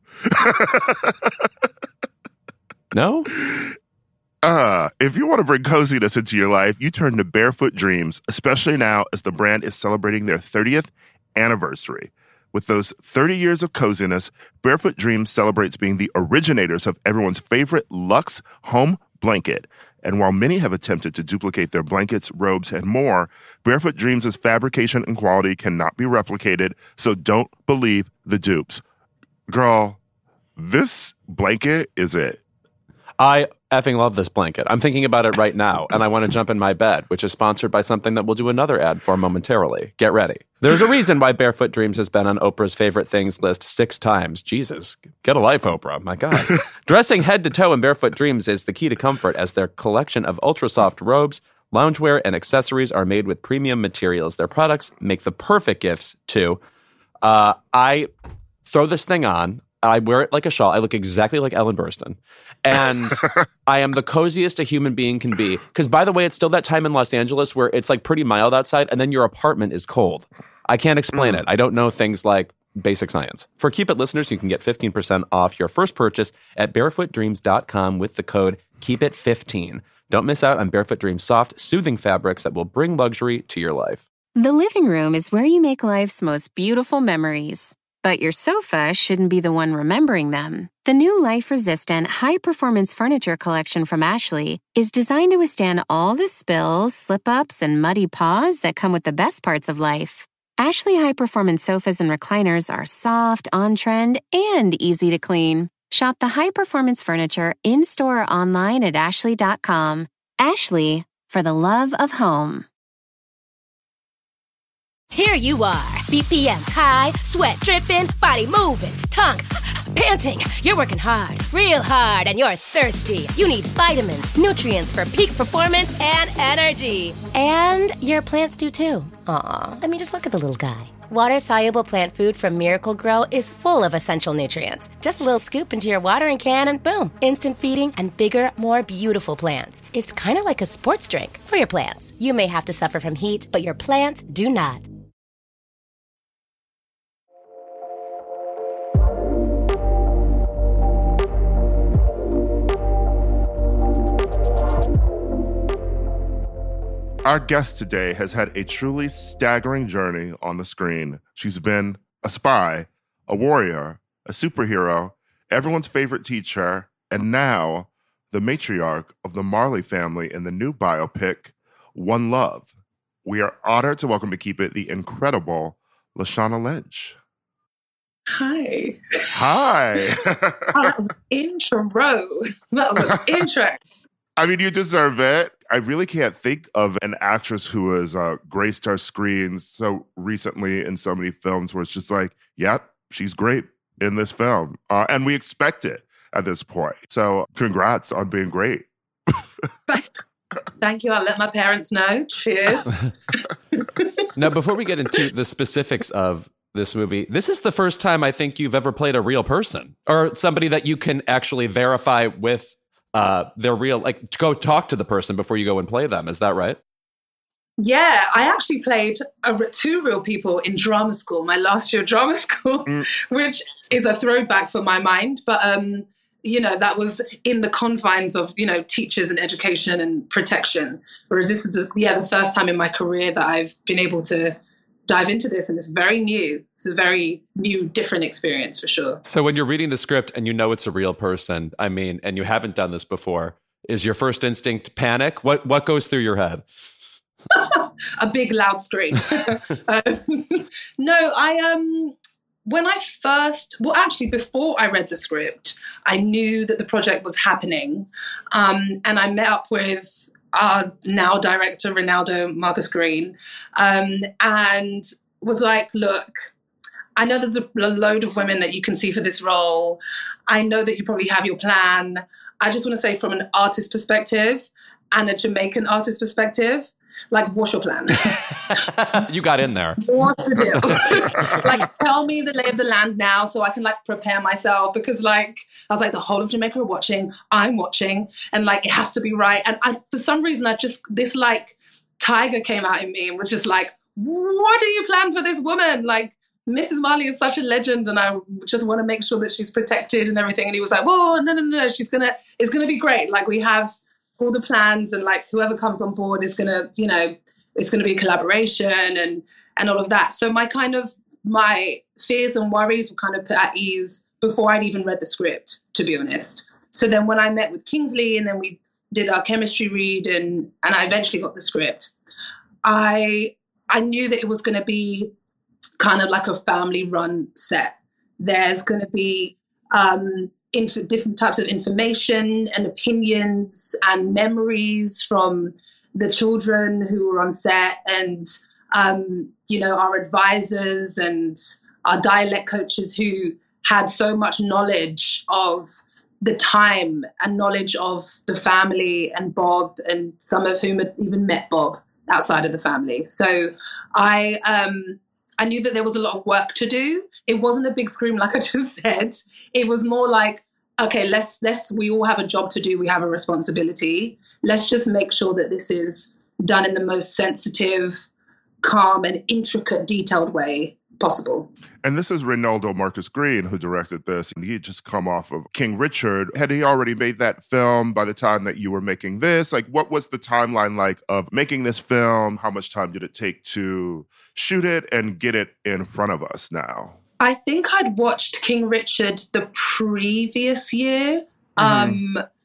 [SPEAKER 5] No?
[SPEAKER 4] Uh, if you want to bring coziness into your life, you turn to Barefoot Dreams, especially now as the brand is celebrating their thirtieth anniversary. With those thirty years of coziness, Barefoot Dreams celebrates being the originators of everyone's favorite luxe home blanket. And while many have attempted to duplicate their blankets, robes, and more, Barefoot Dreams' fabrication and quality cannot be replicated, so don't believe the dupes. Girl, this blanket is it.
[SPEAKER 5] I effing love this blanket. I'm thinking about it right now, and I want to jump in my bed, which is sponsored by something that we'll do another ad for momentarily. Get ready. There's a reason why Barefoot Dreams has been on Oprah's favorite things list six times. Jesus, get a life, Oprah. My God. Dressing head to toe in Barefoot Dreams is the key to comfort, as their collection of ultra-soft robes, loungewear, and accessories are made with premium materials. Their products make the perfect gifts, too. Uh, I throw this thing on. I wear it like a shawl. I look exactly like Ellen Burstyn. And I am the coziest a human being can be. Because, by the way, it's still that time in Los Angeles where it's like pretty mild outside, and then your apartment is cold. I can't explain it. I don't know things like basic science. For Keep It listeners, you can get fifteen percent off your first purchase at barefoot dreams dot com with the code keep it fifteen. Don't miss out on Barefoot Dreams' soft, soothing fabrics that will bring luxury to your life.
[SPEAKER 6] The living room is where you make life's most beautiful memories. But your sofa shouldn't be the one remembering them. The new life-resistant, high-performance furniture collection from Ashley is designed to withstand all the spills, slip-ups, and muddy paws that come with the best parts of life. Ashley high-performance sofas and recliners are soft, on-trend, and easy to clean. Shop the high-performance furniture in-store or online at ashley dot com. Ashley, for the love of home.
[SPEAKER 3] Here you are, B P Ms high, sweat dripping, body moving, tongue panting. You're working hard, real hard, and you're thirsty. You need vitamins, nutrients for peak performance and energy. And your plants do too. Aw, I mean, just look at the little guy. Water-soluble plant food from Miracle Grow is full of essential nutrients. Just a little scoop into your watering can and boom, instant feeding and bigger, more beautiful plants. It's kind of like a sports drink for your plants. You may have to suffer from heat, but your plants do not.
[SPEAKER 4] Our guest today has had a truly staggering journey on the screen. She's been a spy, a warrior, a superhero, everyone's favorite teacher, and now the matriarch of the Marley family in the new biopic, One Love. We are honored to welcome to Keep It the incredible Lashana Lynch.
[SPEAKER 7] Hi.
[SPEAKER 4] Hi.
[SPEAKER 7] That was an intro. That was an intro.
[SPEAKER 4] I mean, you deserve it. I really can't think of an actress who has uh, graced our screens so recently in so many films where it's just like, yep, she's great in this film. Uh, and we expect it at this point. So congrats on being great.
[SPEAKER 7] Thank you. I'll let my parents know. Cheers.
[SPEAKER 5] Now, before we get into the specifics of this movie, this is the first time I think you've ever played a real person or somebody that you can actually verify with Uh, they're real, like, to go talk to the person before you go and play them. Is that right?
[SPEAKER 7] Yeah, I actually played a, two real people in drama school, my last year of drama school, mm. which is a throwback for my mind. But, um, you know, that was in the confines of, you know, teachers and education and protection. Whereas this is, the, yeah, the first time in my career that I've been able to dive into this. And it's very new. It's a very new, different experience for sure.
[SPEAKER 5] So when you're reading the script and you know it's a real person, I mean, and you haven't done this before, is your first instinct panic? What What goes through your head?
[SPEAKER 7] A big loud scream. um, no, I um when I first, well, actually before I read the script, I knew that the project was happening, um, and I met up with our now director Ronaldo Marcus Green, um, and was like, "Look, I know there's a, a load of women that you can see for this role. I know that you probably have your plan. I just want to say, from an artist perspective and a Jamaican artist perspective." Like, what's your plan?
[SPEAKER 5] You got in there.
[SPEAKER 7] What's the deal? Like, tell me the lay of the land now so I can, like, prepare myself. Because, like, I was like, the whole of Jamaica are watching. I'm watching. And, like, it has to be right. And I, for some reason, I just, this, like, tiger came out in me and was just like, what do you plan for this woman? Like, Missus Marley is such a legend, and I just want to make sure that she's protected and everything. And he was like, whoa, no, no, no, no. She's going to, it's going to be great. Like, we have all the plans, and like whoever comes on board is going to, you know, it's going to be a collaboration and, and all of that. So my kind of, my fears and worries were kind of put at ease before I'd even read the script, to be honest. So then when I met with Kingsley and then we did our chemistry read and, and I eventually got the script, I, I knew that it was going to be kind of like a family run set. There's going to be, um, Inf- different types of information and opinions and memories from the children who were on set, and um, you know, our advisors and our dialect coaches who had so much knowledge of the time and knowledge of the family and Bob, and some of whom had even met Bob outside of the family. So I um, I knew that there was a lot of work to do. It wasn't a big scream, like I just said. It was more like, okay, let's, let's, we all have a job to do. We have a responsibility. Let's just make sure that this is done in the most sensitive, calm, and intricate, detailed way possible.
[SPEAKER 4] And this is Ronaldo Marcus Green who directed this. And he had just come off of King Richard. Had he already made that film by the time that you were making this? Like, what was the timeline like of making this film? How much time did it take to shoot it and get it in front of us now?
[SPEAKER 7] I think I'd watched King Richard the previous year. Mm-hmm. Um,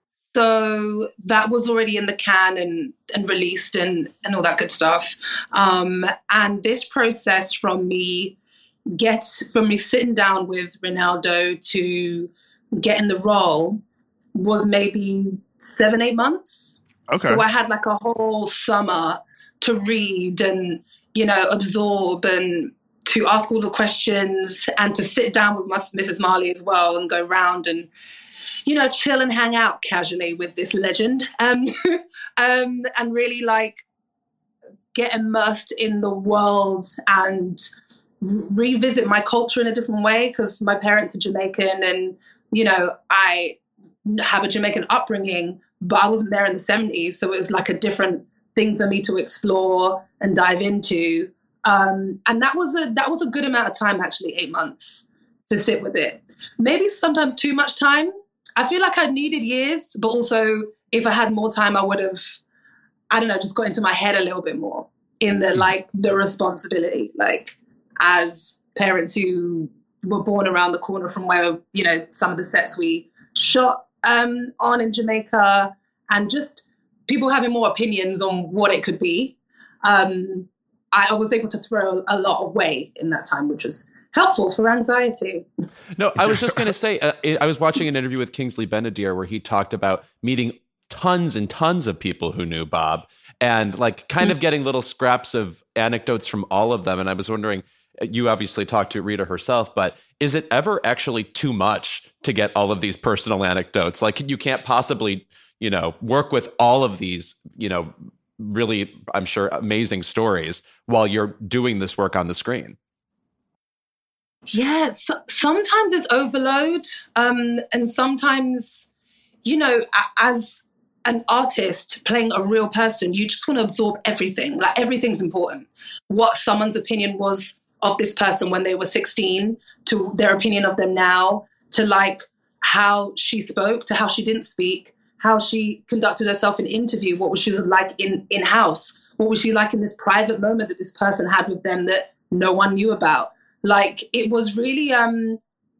[SPEAKER 7] so that was already in the can and, and released and, and all that good stuff. Um, and this process from me gets, from me sitting down with Ronaldo to get in the role was maybe seven, eight months.
[SPEAKER 4] Okay.
[SPEAKER 7] So I had like a whole summer to read and, you know, absorb and to ask all the questions and to sit down with Missus Marley as well and go round and, you know, chill and hang out casually with this legend, um, um, and really like get immersed in the world and re- revisit my culture in a different way, because my parents are Jamaican and, you know, I have a Jamaican upbringing, but I wasn't there in the seventies. So it was like a different thing for me to explore and dive into. Um, and that was a that was a good amount of time, actually, eight months to sit with it. Maybe sometimes too much time. I feel like I needed years, but also if I had more time, I would have, I don't know, just got into my head a little bit more in the like the responsibility, like as parents who were born around the corner from where, you know, some of the sets we shot um, on in Jamaica, and just people having more opinions on what it could be. Um, I was able to throw a lot away in that time, which was helpful for anxiety.
[SPEAKER 5] No, I was just going to say, uh, I was watching an interview with Kingsley Ben-Adir where he talked about meeting tons and tons of people who knew Bob and like kind of getting little scraps of anecdotes from all of them. And I was wondering, you obviously talked to Rita herself, but is it ever actually too much to get all of these personal anecdotes? Like you can't possibly, you know, work with all of these, you know, really, I'm sure, amazing stories while you're doing this work on the screen.
[SPEAKER 7] Yeah, so, sometimes it's overload. Um, and sometimes, you know, as an artist playing a real person, you just want to absorb everything. Like everything's important. What someone's opinion was of this person when they were sixteen, to their opinion of them now, to like how she spoke, to how she didn't speak, how she conducted herself in interview, what was she like in in-house, what was she like in this private moment that this person had with them that no one knew about. Like it was really, um,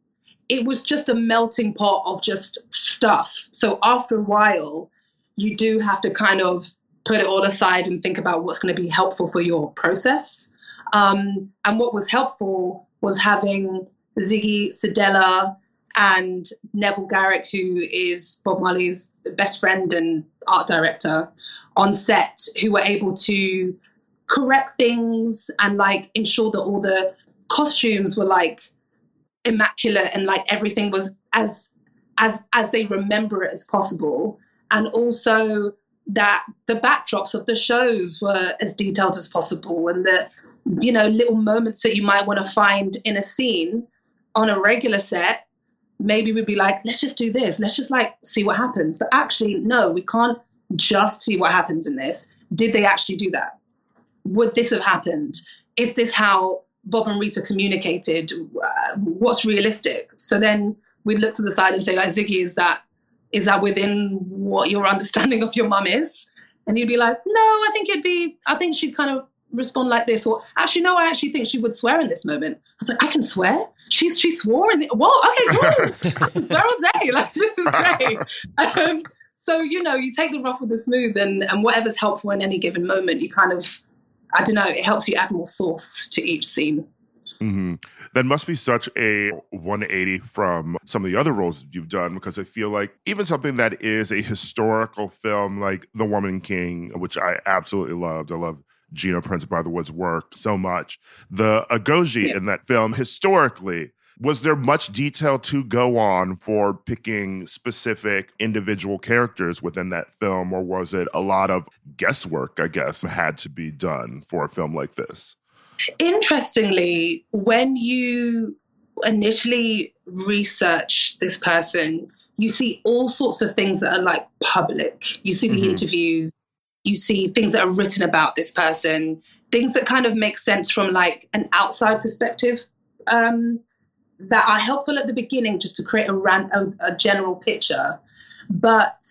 [SPEAKER 7] it was just a melting pot of just stuff. So after a while, you do have to kind of put it all aside and think about what's going to be helpful for your process. Um, and what was helpful was having Ziggy, Cedella, and Neville Garrick, who is Bob Marley's best friend and art director, on set, who were able to correct things and like ensure that all the costumes were like immaculate and like everything was as as as they remember it as possible, and also that the backdrops of the shows were as detailed as possible, and the, you know, little moments that you might want to find in a scene on a regular set, maybe we'd be like, let's just do this, let's just like see what happens. But actually, no, we can't just see what happens in this. Did they actually do that? Would this have happened? Is this how Bob and Rita communicated? Uh, what's realistic? So then we'd look to the side and say, like, Ziggy, is that is that within what your understanding of your mum is? And you'd be like, no, I think it'd be, I think she'd kind of respond like this. Or actually, no, I actually think she would swear in this moment. I was like, I can swear? She's she swore in the, whoa, okay, cool. I can swear all day. Like, this is great. Um, so, you know, you take the rough with the smooth, and, and whatever's helpful in any given moment, you kind of, I don't know, it helps you add more sauce to each scene.
[SPEAKER 4] Mm-hmm. That must be such a one eighty from some of the other roles you've done, because I feel like even something that is a historical film like The Woman King, which I absolutely loved. I love Gina Prince Bythewood's work so much. The Agoji yeah. in that film, historically, was there much detail to go on for picking specific individual characters within that film, or was it a lot of guesswork, I guess, had to be done for a film like this?
[SPEAKER 7] Interestingly, when you initially research this person, you see all sorts of things that are like public. You see the mm-hmm. interviews, you see things that are written about this person, things that kind of make sense from like an outside perspective, um, that are helpful at the beginning just to create a, ran- a, a general picture. But,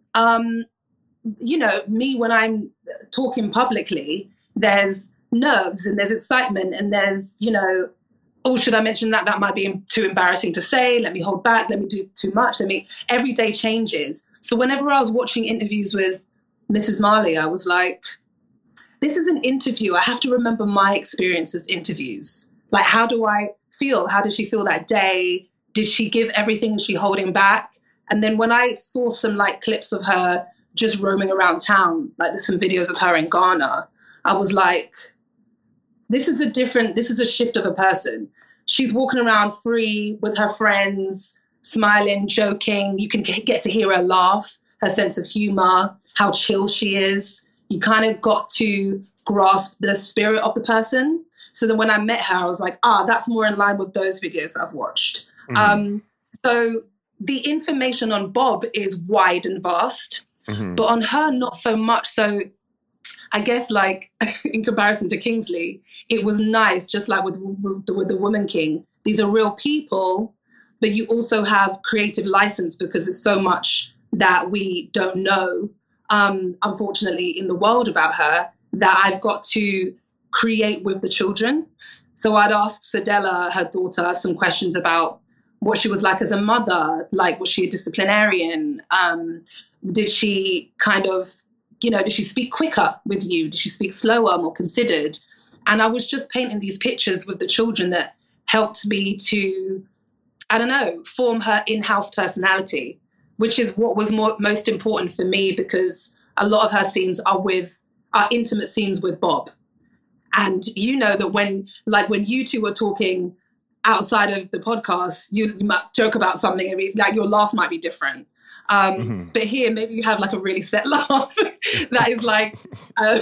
[SPEAKER 7] um, you know, me, when I'm talking publicly, there's nerves and there's excitement and there's, you know, oh, should I mention that? That might be too embarrassing to say. Let me hold back. Let me do too much. Let me, every day changes. So whenever I was watching interviews with Missus Marley, I was like, this is an interview. I have to remember my experience of interviews. Like, how do I feel? How did she feel that day? Did she give everything? Is she holding back? And then when I saw some like clips of her just roaming around town, like there's some videos of her in Ghana, I was like, this is a different, this is a shift of a person. She's walking around free with her friends, smiling, joking. You can get to hear her laugh, her sense of humor, how chill she is. You kind of got to grasp the spirit of the person. So then when I met her, I was like, ah, that's more in line with those videos I've watched. Mm-hmm. Um, so the information on Bob is wide and vast, mm-hmm. but on her, not so much. So I guess, like, in comparison to Kingsley, it was nice, just like with, with, with the Woman King. These are real people, but you also have creative license because there's so much that we don't know, um, unfortunately, in the world about her, that I've got to create with the children. So I'd ask Cedella, her daughter, some questions about what she was like as a mother. Like, was she a disciplinarian? Um, did she kind of, you know, did she speak quicker with you? Did she speak slower, more considered? And I was just painting these pictures with the children that helped me to, I don't know, form her in-house personality, which is what was more, most important for me, because a lot of her scenes are with, are intimate scenes with Bob. And you know that when, like when you two were talking outside of the podcast, you, you might joke about something, I mean, like your laugh might be different. Um, mm-hmm. But here, maybe you have like a really set laugh that is like, uh,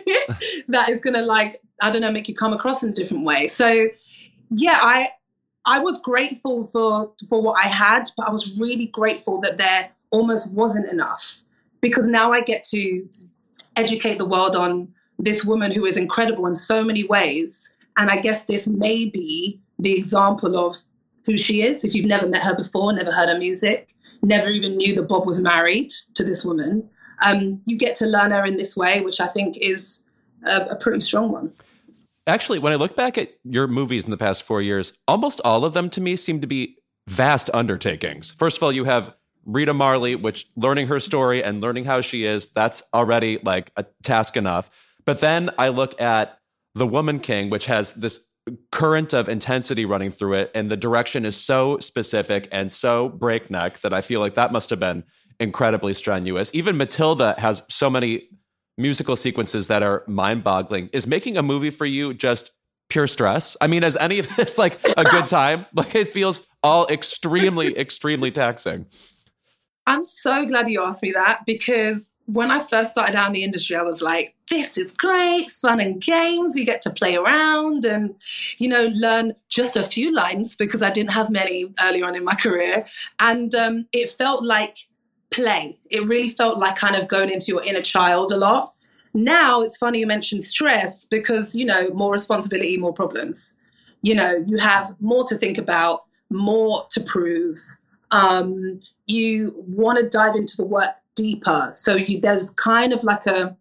[SPEAKER 7] that is going to like, I don't know, make you come across in a different way. So yeah, I, I was grateful for, for what I had, but I was really grateful that there almost wasn't enough, because now I get to educate the world on this woman who is incredible in so many ways. And I guess this may be the example of who she is. If you've never met her before, never heard her music, never even knew that Bob was married to this woman, um, you get to learn her in this way, which I think is a, a pretty strong one.
[SPEAKER 5] Actually, when I look back at your movies in the past four years, almost all of them to me seem to be vast undertakings. First of all, you have Rita Marley, which learning her story and learning how she is, that's already like a task enough. But then I look at The Woman King, which has this current of intensity running through it, and the direction is so specific and so breakneck that I feel like that must have been incredibly strenuous. Even Matilda has so many musical sequences that are mind-boggling. Is making a movie for you just pure stress? I mean, is any of this like a good time? Like, it feels all extremely, extremely taxing.
[SPEAKER 7] I'm so glad you asked me that, because when I first started out in the industry, I was like, this is great, fun and games. We get to play around and, you know, learn just a few lines, because I didn't have many early on in my career. And um, it felt like play. It really felt like kind of going into your inner child a lot. Now it's funny you mentioned stress, because, you know, more responsibility, more problems. You know, you have more to think about, more to prove. Um, you want to dive into the work deeper. So you, there's kind of like a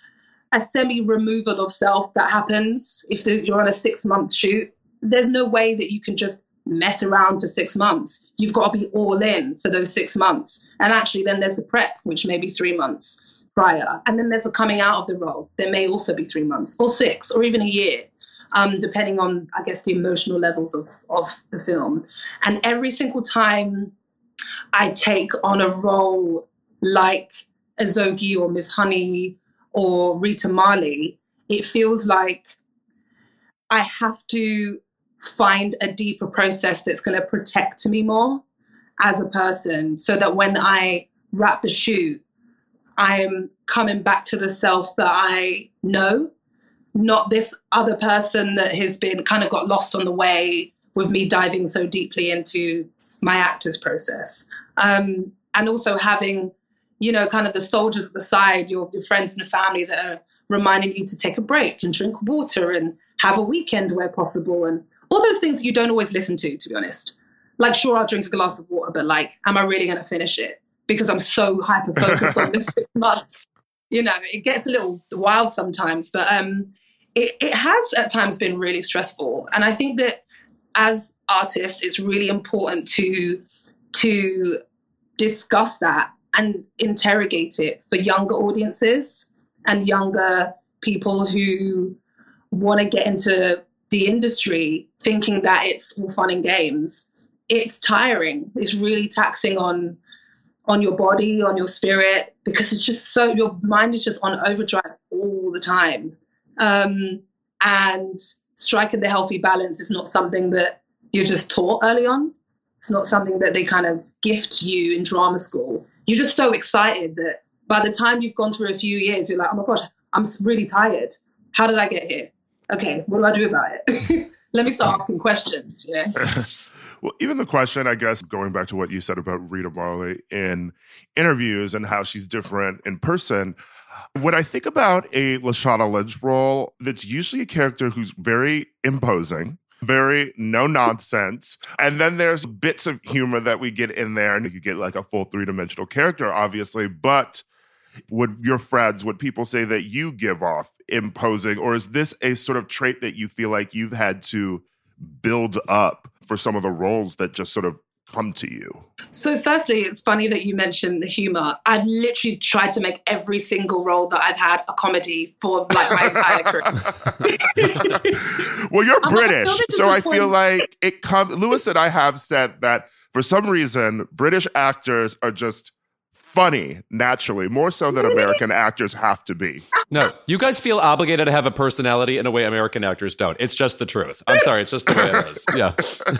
[SPEAKER 7] a semi-removal of self that happens if the, you're on a six-month shoot. There's no way that you can just mess around for six months. You've got to be all in for those six months. And actually then there's the prep, which may be three months prior. And then there's the coming out of the role. There may also be three months or six or even a year, um, depending on, I guess, the emotional levels of, of the film. And every single time I take on a role like Azogi or Miss Honey or Rita Marley, it feels like I have to find a deeper process that's going to protect me more as a person, so that when I wrap the shoot, I'm coming back to the self that I know, not this other person that has been kind of got lost on the way with me diving so deeply into my actor's process. Um, and also having, you know, kind of the soldiers at the side, your, your friends and family that are reminding you to take a break and drink water and have a weekend where possible, and all those things you don't always listen to, to be honest. Like, sure, I'll drink a glass of water, but like, am I really going to finish it? Because I'm so hyper-focused on this six months. You know, it gets a little wild sometimes, but um, it, it has at times been really stressful. And I think that as artists, it's really important to, to discuss that and interrogate it for younger audiences and younger people who want to get into the industry thinking that it's all fun and games. It's tiring. It's really taxing on on your body, on your spirit, because it's just so, your mind is just on overdrive all the time. Um, and striking the healthy balance is not something that you're just taught early on. It's not something that they kind of gift you in drama school. You're just so excited that by the time you've gone through a few years, you're like, oh my gosh, I'm really tired. How did I get here? Okay, what do I do about it? Let me start asking questions, you know?
[SPEAKER 4] Well, even the question, I guess, going back to what you said about Rita Marley in interviews and how she's different in person, when I think about a Lashana Lynch role, that's usually a character who's very imposing, very no-nonsense, and then there's bits of humor that we get in there, and you get like a full three-dimensional character, obviously, but would your friends, would people say that you give off imposing, or is this a sort of trait that you feel like you've had to build up for some of the roles that just sort of come to you?
[SPEAKER 7] So firstly, it's funny that you mentioned the humor. I've literally tried to make every single role that I've had a comedy for like my entire career.
[SPEAKER 4] Well, you're
[SPEAKER 7] I'm
[SPEAKER 4] British,
[SPEAKER 7] like,
[SPEAKER 4] so I
[SPEAKER 7] point.
[SPEAKER 4] feel like it comes. Lewis and I have said that for some reason, British actors are just funny naturally, more so than American actors have to be.
[SPEAKER 5] No, you guys feel obligated to have a personality in a way American actors don't. It's just the truth. I'm sorry, it's just the way it is. Yeah.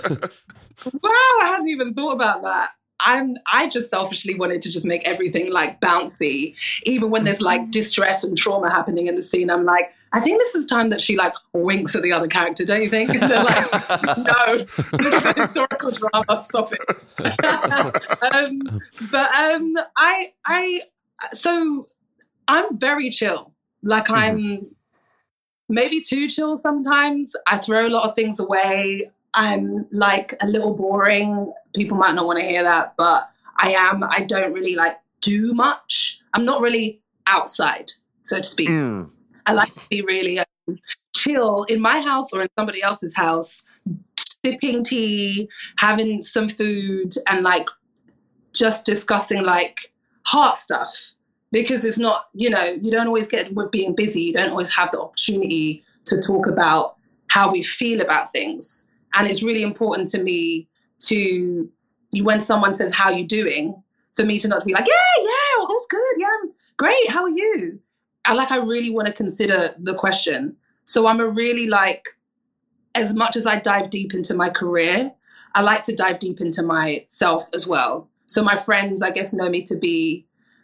[SPEAKER 7] Wow, I hadn't even thought about that. I'm I just selfishly wanted to just make everything like bouncy. Even when there's like distress and trauma happening in the scene, I'm like, I think this is time that she like winks at the other character, don't you think? And they're like, no, this is a historical drama, stop it. um, but um, I I so I'm very chill. Like mm-hmm. I'm maybe too chill sometimes. I throw a lot of things away. I'm like a little boring. People might not want to hear that, but I am. I don't really like do much. I'm not really outside, so to speak. Mm. I like to be really um, chill in my house or in somebody else's house, sipping tea, having some food, and like just discussing like heart stuff. Because it's not, you know, you don't always get, with being busy, you don't always have the opportunity to talk about how we feel about things. And it's really important to me to, when someone says, how you doing? For me to not be like, yeah, yeah, all's good. Yeah, I'm great. How are you? I like, I really want to consider the question. So I'm a really like, as much as I dive deep into my career, I like to dive deep into myself as well. So my friends, I guess, know me to be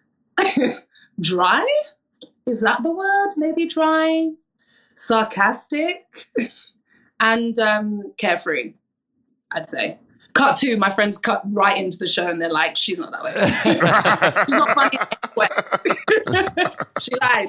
[SPEAKER 7] dry? Is that the word? Maybe dry, sarcastic, and um, carefree, I'd say. Cut two, my friends cut right into the show and they're like, she's not that way. She's not funny anyway. She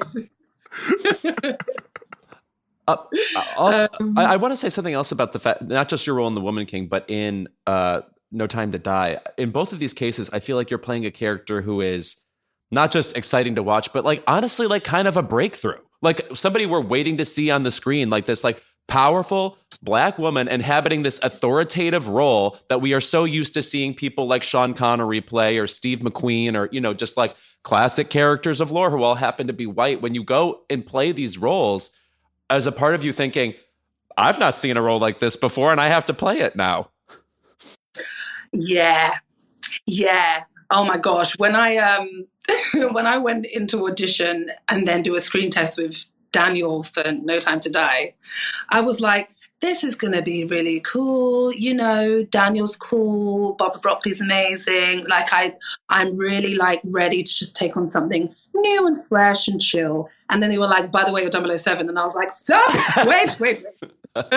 [SPEAKER 7] lied.
[SPEAKER 5] uh, also, um, I, I want to say something else about the fact, not just your role in The Woman King, but in uh, No Time to Die. In both of these cases, I feel like you're playing a character who is not just exciting to watch, but like honestly, like kind of a breakthrough, like somebody we're waiting to see on the screen, like this, like powerful Black woman inhabiting this authoritative role that we are so used to seeing people like Sean Connery play, or Steve McQueen, or, you know, just like classic characters of lore who all happen to be white. When you go and play these roles, as a part of you thinking, I've not seen a role like this before and I have to play it now.
[SPEAKER 7] Yeah. Yeah. Oh my gosh. When I, um, when I went into audition and then do a screen test with Daniel for No Time to Die, I was like, this is going to be really cool. You know, Daniel's cool. Barbara Broccoli's amazing. Like I, I'm really like ready to just take on something new and fresh and chill. And then they were like, by the way, you're double oh seven. And I was like, stop, wait, wait, wait.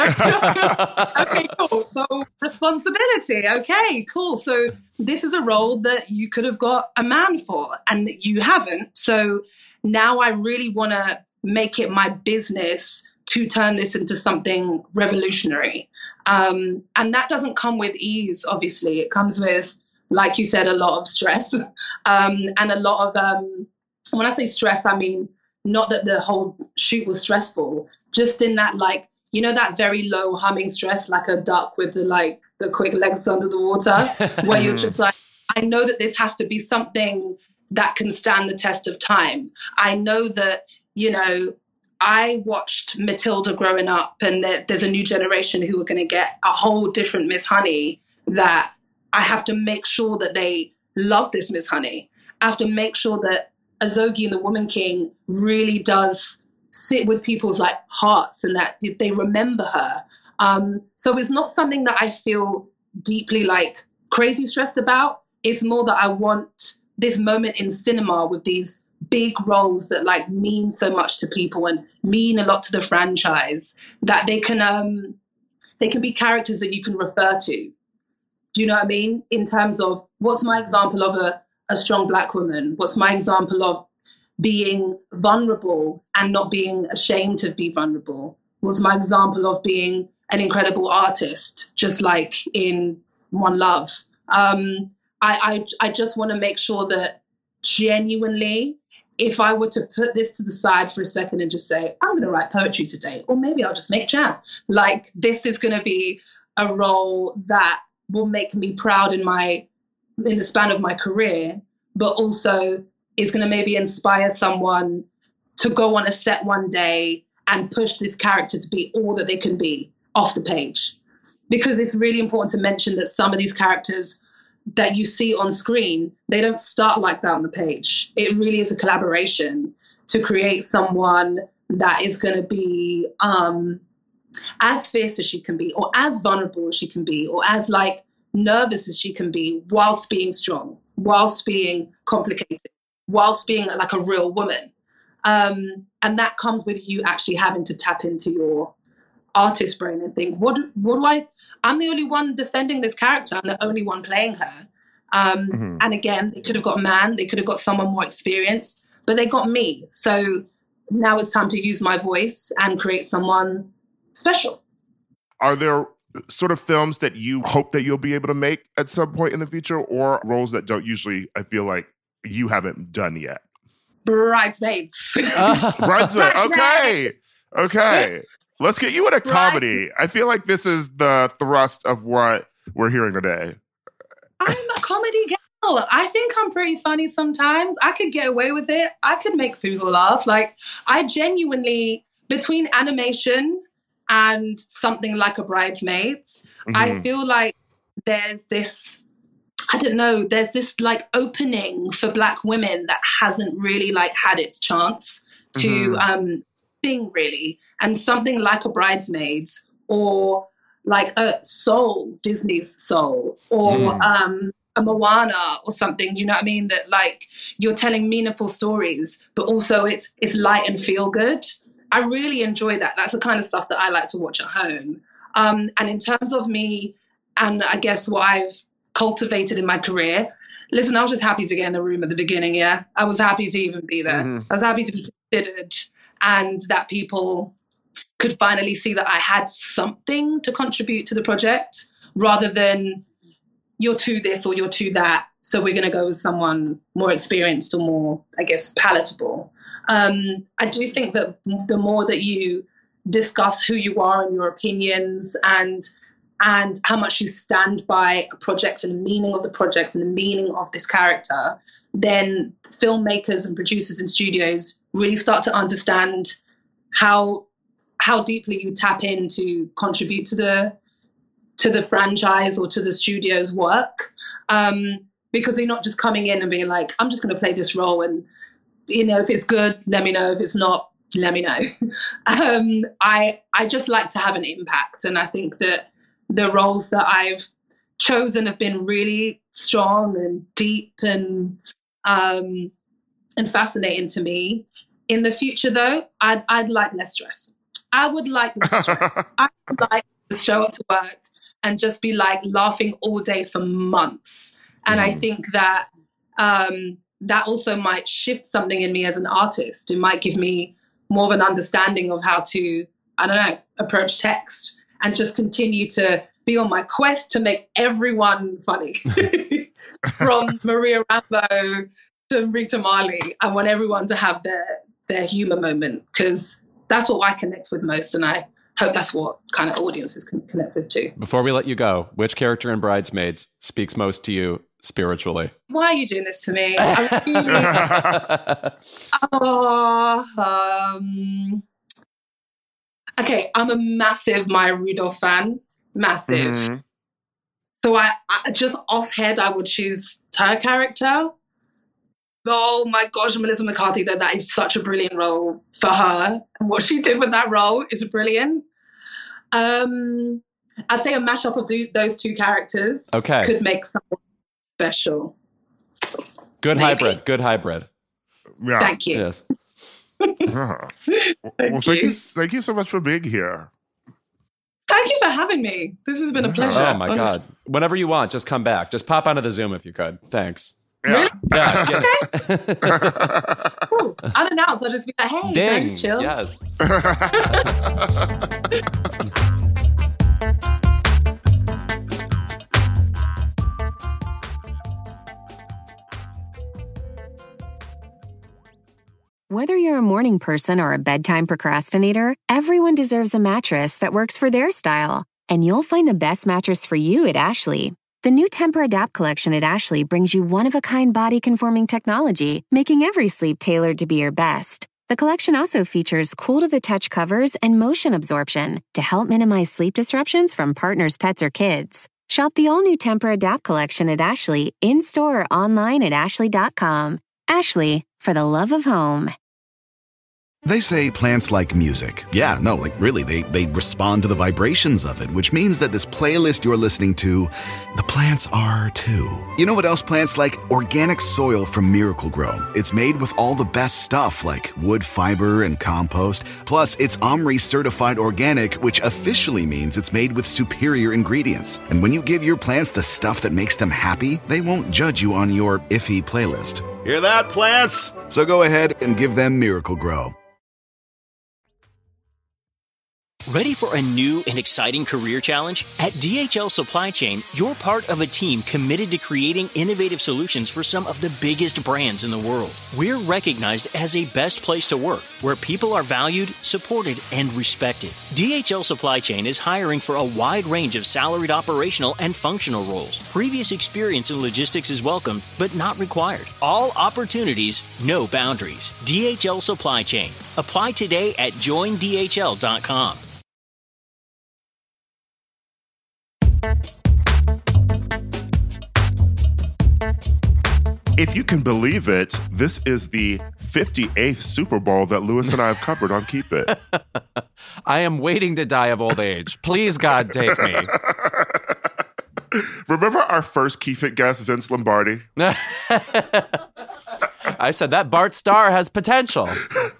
[SPEAKER 7] Okay, cool. So responsibility. Okay, cool. So this is a role that you could have got a man for and you haven't. So now I really want to make it my business to turn this into something revolutionary. Um, and that doesn't come with ease, obviously. It comes with, like you said, a lot of stress um, and a lot of, um, when I say stress, I mean, not that the whole shoot was stressful, just in that, like, you know, that very low humming stress, like a duck with the, like, the quick legs under the water, where you're just like, I know that this has to be something that can stand the test of time. I know that, you know, I watched Matilda growing up, and that there's a new generation who are going to get a whole different Miss Honey, that I have to make sure that they love this Miss Honey. I have to make sure that Azogi in The Woman King really does sit with people's like hearts and that they remember her. Um, so it's not something that I feel deeply like crazy stressed about. It's more that I want this moment in cinema with these big roles that like mean so much to people and mean a lot to the franchise, that they can um they can be characters that you can refer to. Do you know what I mean? In terms of what's my example of a, a strong Black woman? What's my example of being vulnerable and not being ashamed to be vulnerable? What's my example of being an incredible artist, just like in One Love? Um, I, I, I just want to make sure that genuinely, if I were to put this to the side for a second and just say, I'm going to write poetry today, or maybe I'll just make jam, like this is going to be a role that will make me proud in my, in the span of my career, but also is going to maybe inspire someone to go on a set one day and push this character to be all that they can be off the page. Because it's really important to mention that some of these characters that you see on screen, they don't start like that on the page. It really is a collaboration to create someone that is going to be um, as fierce as she can be, or as vulnerable as she can be, or as like nervous as she can be, whilst being strong, whilst being complicated, whilst being like a real woman. Um, and that comes with you actually having to tap into your artist brain and think, what, what do I, I'm the only one defending this character. I'm the only one playing her. Um,
[SPEAKER 4] Mhm.
[SPEAKER 7] And again, they could have got a man, they could have got someone more experienced, but they got me. So now it's time to use my voice and create someone special.
[SPEAKER 4] Are there sort of films that you hope that you'll be able to make at some point in the future, or roles that don't usually, I feel like, you haven't done yet?
[SPEAKER 7] Bridesmaids.
[SPEAKER 4] Bridesmaid. Okay. Okay. Let's get you in a comedy. I feel like this is the thrust of what we're hearing today.
[SPEAKER 7] I'm a comedy gal. I think I'm pretty funny sometimes. I could get away with it. I could make people laugh. Like, I genuinely, between animation and something like a Bridesmaids,
[SPEAKER 4] Mm-hmm.
[SPEAKER 7] I feel like there's this, I don't know, there's this like opening for Black women that hasn't really like had its chance to
[SPEAKER 4] Mhm.
[SPEAKER 7] um, sing really. And something like a Bridesmaids or like a Soul, Disney's Soul, or
[SPEAKER 4] Mm.
[SPEAKER 7] um, a Moana or something, you know what I mean? That like you're telling meaningful stories, but also it's it's light and feel good. I really enjoy that. That's the kind of stuff that I like to watch at home. Um, and in terms of me and I guess what I've cultivated in my career, listen, I was just happy to get in the room at the beginning, yeah? I was happy to even be there.
[SPEAKER 4] Mhm.
[SPEAKER 7] I was happy to be considered and that people could finally see that I had something to contribute to the project rather than you're too this or you're too that. So we're going to go with someone more experienced or more, I guess, palatable. Um, I do think that the more that you discuss who you are and your opinions and and how much you stand by a project and the meaning of the project and the meaning of this character, then filmmakers and producers and studios really start to understand how how deeply you tap in to contribute to the to the franchise or to the studio's work, um, because they're not just coming in and being like, I'm just going to play this role and, you know, if it's good, let me know. If it's not, let me know. um, I I just like to have an impact, and I think that the roles that I've chosen have been really strong and deep and um, and fascinating to me. In the future, though, I'd I'd like less stress. I would like less stress. I would like to show up to work and just be like laughing all day for months. And I think that um, that also might shift something in me as an artist. It might give me more of an understanding of how to, I don't know, approach text and just continue to be on my quest to make everyone funny. From Maria Rambo to Rita Marley, I want everyone to have their, their humor moment because that's what I connect with most. And I hope that's what kind of audiences can connect with too.
[SPEAKER 5] Before we let you go, which character in Bridesmaids speaks most to you spiritually?
[SPEAKER 7] Why are you doing this to me? I really, oh, um, okay, I'm a massive Maya Rudolph fan. Massive.
[SPEAKER 4] Mhm.
[SPEAKER 7] So I, I just off head, I would choose her character. Oh my gosh, Melissa McCarthy, though, that is such a brilliant role for her. And what she did with that role is brilliant. Um, I'd say a mashup of the, those two characters
[SPEAKER 5] Okay.
[SPEAKER 7] could make someone special.
[SPEAKER 5] Good
[SPEAKER 7] Maybe.
[SPEAKER 5] hybrid. Good hybrid.
[SPEAKER 4] Yeah.
[SPEAKER 7] Thank you.
[SPEAKER 5] Yes.
[SPEAKER 4] Yeah. Well, thank you.
[SPEAKER 7] you.
[SPEAKER 4] Thank you so much for being here.
[SPEAKER 7] Thank you for having me. This has been a pleasure.
[SPEAKER 5] Oh my
[SPEAKER 7] honestly.
[SPEAKER 5] God. Whenever you want, just come back. Just pop onto the Zoom if you could. Thanks.
[SPEAKER 4] Yeah.
[SPEAKER 5] Yeah. yeah.
[SPEAKER 7] Ooh, unannounced, I'll just be like, hey, can I
[SPEAKER 5] Ding.
[SPEAKER 7] just chill?
[SPEAKER 5] Yes.
[SPEAKER 6] Whether you're a morning person or a bedtime procrastinator, everyone deserves a mattress that works for their style. And you'll find the best mattress for you at Ashley. The new Temper-Adapt collection at Ashley brings you one-of-a-kind body-conforming technology, making every sleep tailored to be your best. The collection also features cool-to-the-touch covers and motion absorption to help minimize sleep disruptions from partners, pets, or kids. Shop the all-new Temper-Adapt collection at Ashley, in-store or online at ashley dot com. Ashley, for the love of home.
[SPEAKER 8] They say plants like music. Yeah, no, like really, they, they respond to the vibrations of it, which means that this playlist you're listening to, the plants are too. You know what else plants like? Organic soil from Miracle Grow. It's made with all the best stuff like wood fiber and compost. Plus, it's OMRI certified organic, which officially means it's made with superior ingredients. And when you give your plants the stuff that makes them happy, they won't judge you on your iffy playlist. Hear that, plants? So go ahead and give them Miracle Grow.
[SPEAKER 9] Ready for a new and exciting career challenge? At D H L Supply Chain, you're part of a team committed to creating innovative solutions for some of the biggest brands in the world. We're recognized as a best place to work, where people are valued, supported, and respected. D H L Supply Chain is hiring for a wide range of salaried operational and functional roles. Previous experience in logistics is welcome, but not required. All opportunities, no boundaries. D H L Supply Chain. Apply today at join D H L dot com.
[SPEAKER 4] If you can believe it, this is the fifty-eighth Super Bowl that Lewis and I have covered on Keep It.
[SPEAKER 5] I am waiting to die of old age. Please, God, take me.
[SPEAKER 4] Remember our first Keep It guest, Vince Lombardi?
[SPEAKER 5] I said that Bart Starr has potential.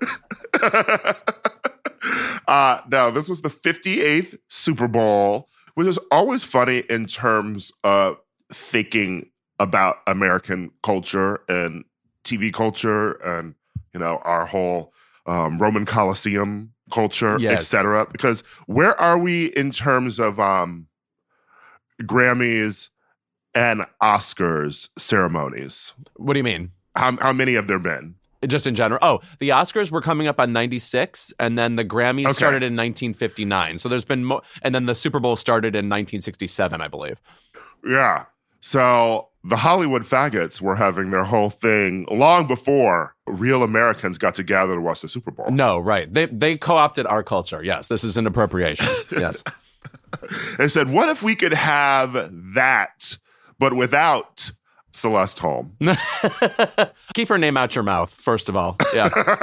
[SPEAKER 4] uh, no, this was the fifty-eighth Super Bowl, which is always funny in terms of thinking about American culture and T V culture and, you know, our whole um, Roman Colosseum culture,
[SPEAKER 5] yes.
[SPEAKER 4] et cetera. Because where are we in terms of um, Grammys and Oscars ceremonies?
[SPEAKER 5] What do you mean?
[SPEAKER 4] How, how many have there been?
[SPEAKER 5] Just in general. Oh, the Oscars were coming up on ninety-six, and then the Grammys okay. started in nineteen fifty-nine. So there's been more, and then the Super Bowl started in nineteen sixty-seven, I believe.
[SPEAKER 4] Yeah. So the Hollywood faggots were having their whole thing long before real Americans got to gather to watch the Super Bowl.
[SPEAKER 5] No, right. They they co-opted our culture. Yes, this is an appropriation. Yes.
[SPEAKER 4] They said, what if we could have that, but without Celeste Holm?
[SPEAKER 5] Keep her name out your mouth, first of all. Yeah.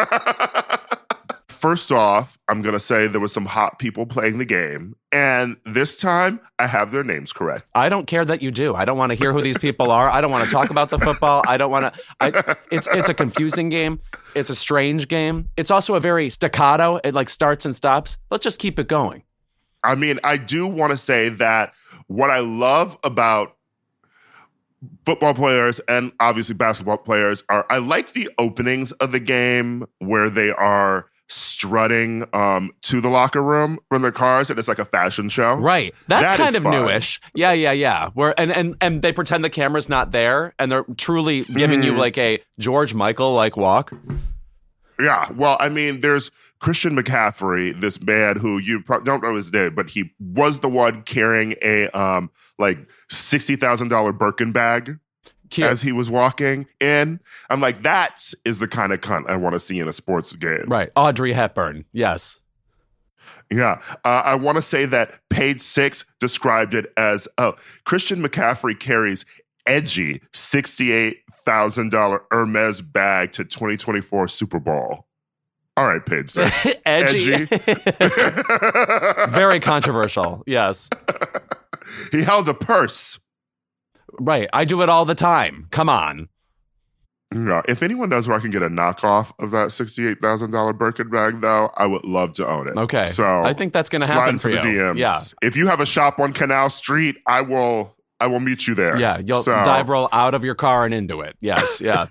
[SPEAKER 4] First off, I'm going to say there was some hot people playing the game. And this time, I have their names correct.
[SPEAKER 5] I don't care that you do. I don't want to hear who these people are. I don't want to talk about the football. I don't want to. It's it's a confusing game. It's a strange game. It's also a very staccato. It like starts and stops. Let's just keep it going.
[SPEAKER 4] I mean, I do want to say that what I love about football players and obviously basketball players are I like the openings of the game where they are strutting um, to the locker room from their cars, and it's like a fashion show.
[SPEAKER 5] Right. That's
[SPEAKER 4] that
[SPEAKER 5] kind of
[SPEAKER 4] fun.
[SPEAKER 5] newish. Yeah, yeah, yeah. Where and, and and they pretend the camera's not there, and they're truly giving mm-hmm. you like a George Michael like walk.
[SPEAKER 4] Yeah. Well, I mean, there's Christian McCaffrey, this man who you pro- don't know his name, but he was the one carrying a um like sixty thousand dollars Birkin bag. Cute. As he was walking in. I'm like, that is the kind of cunt I want to see in a sports game.
[SPEAKER 5] Right. Audrey Hepburn. Yes.
[SPEAKER 4] Yeah. Uh, I want to say that Page Six described it as, oh, Christian McCaffrey carries edgy sixty-eight thousand dollars Hermes bag to twenty twenty-four Super Bowl. All right, Page Six.
[SPEAKER 5] edgy.
[SPEAKER 4] edgy.
[SPEAKER 5] Very controversial. Yes.
[SPEAKER 4] He held a purse.
[SPEAKER 5] Right. I do it all the time. Come on.
[SPEAKER 4] Yeah. If anyone knows where I can get a knockoff of that sixty-eight thousand dollars Birkin bag, though, I would love to own it.
[SPEAKER 5] Okay.
[SPEAKER 4] So
[SPEAKER 5] I think that's going to happen for
[SPEAKER 4] the
[SPEAKER 5] you.
[SPEAKER 4] D Ms.
[SPEAKER 5] Yeah.
[SPEAKER 4] If you have a shop on Canal Street, I will I will meet you there.
[SPEAKER 5] Yeah. You'll so. dive roll out of your car and into it. Yes. Yeah.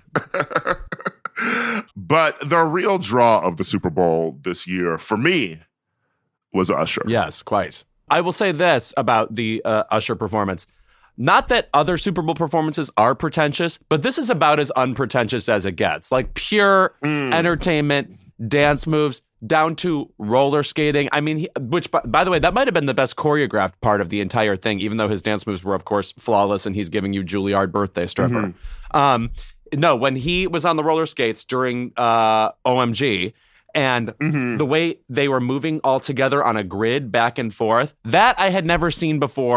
[SPEAKER 4] But the real draw of the Super Bowl this year, for me, was Usher.
[SPEAKER 5] Yes, quite. I will say this about the uh, Usher performance. Not that other Super Bowl performances are pretentious, but this is about as unpretentious as it gets. Like pure mm. entertainment, dance moves, down to roller skating. I mean, he, which, by, by the way, that might have been the best choreographed part of the entire thing, even though his dance moves were, of course, flawless and he's giving you Juilliard birthday stripper. Mm-hmm. Um, no, when he was on the roller skates during uh, O M G, and mm-hmm. the way they were moving all together on a grid back and forth, that I had never seen before.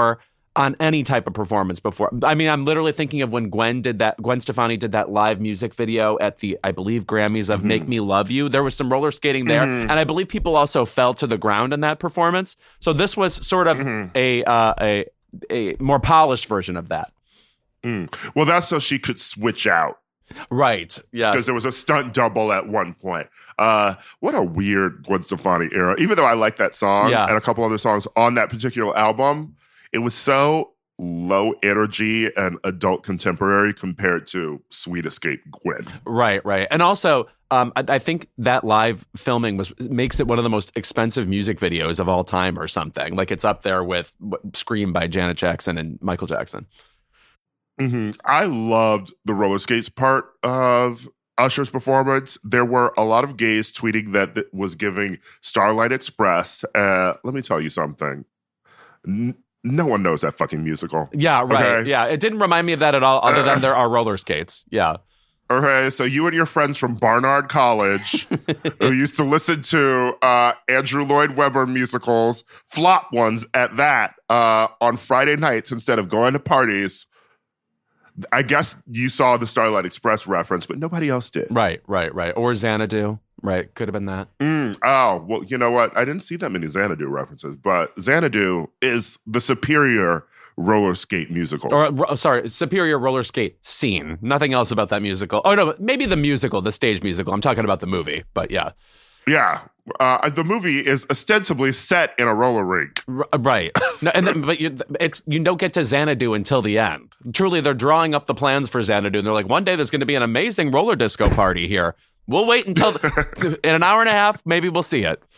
[SPEAKER 5] on any type of performance before. I mean, I'm literally thinking of when Gwen did that, Gwen Stefani did that live music video at the, I believe, Grammys of mm-hmm. Make Me Love You. There was some roller skating there. Mm-hmm. And I believe people also fell to the ground in that performance. So this was sort of mm-hmm. a, uh, a, a more polished version of that.
[SPEAKER 4] Mm. Well, that's so she could switch out.
[SPEAKER 5] Right. Yeah.
[SPEAKER 4] Because there was a stunt double at one point. Uh, what a weird Gwen Stefani era. Even though I like that song
[SPEAKER 5] yeah.
[SPEAKER 4] and a couple other songs on that particular album, it was so low energy and adult contemporary compared to Sweet Escape Gwen.
[SPEAKER 5] Right, right. And also, um, I, I think that live filming was makes it one of the most expensive music videos of all time or something. Like it's up there with Scream by Janet Jackson and Michael Jackson.
[SPEAKER 4] Mm-hmm. I loved the roller skates part of Usher's performance. There were a lot of gays tweeting that it was giving Starlight Express. Uh, let me tell you something. N- no one knows that fucking musical.
[SPEAKER 5] Yeah, right.
[SPEAKER 4] Okay?
[SPEAKER 5] Yeah, it didn't remind me of that at all, other than there are roller skates. Yeah.
[SPEAKER 4] Okay, so you and your friends from Barnard College who used to listen to uh, Andrew Lloyd Webber musicals, flop ones at that, uh, on Friday nights instead of going to parties. I guess you saw the Starlight Express reference, but nobody else did.
[SPEAKER 5] Right, right, right. Or Xanadu. Right, could have been that.
[SPEAKER 4] Mm, oh, well, you know what? I didn't see that many Xanadu references, but Xanadu is the superior roller skate musical.
[SPEAKER 5] Or, ro- sorry, superior roller skate scene. Nothing else about that musical. Oh, no, maybe the musical, the stage musical. I'm talking about the movie, but yeah.
[SPEAKER 4] Yeah. Uh, the movie is ostensibly set in a roller rink.
[SPEAKER 5] R- right. No, and then, but you, it's, you don't get to Xanadu until the end. Truly, they're drawing up the plans for Xanadu, and they're like, one day there's going to be an amazing roller disco party here. We'll wait until the, in an hour and a half, maybe we'll see it.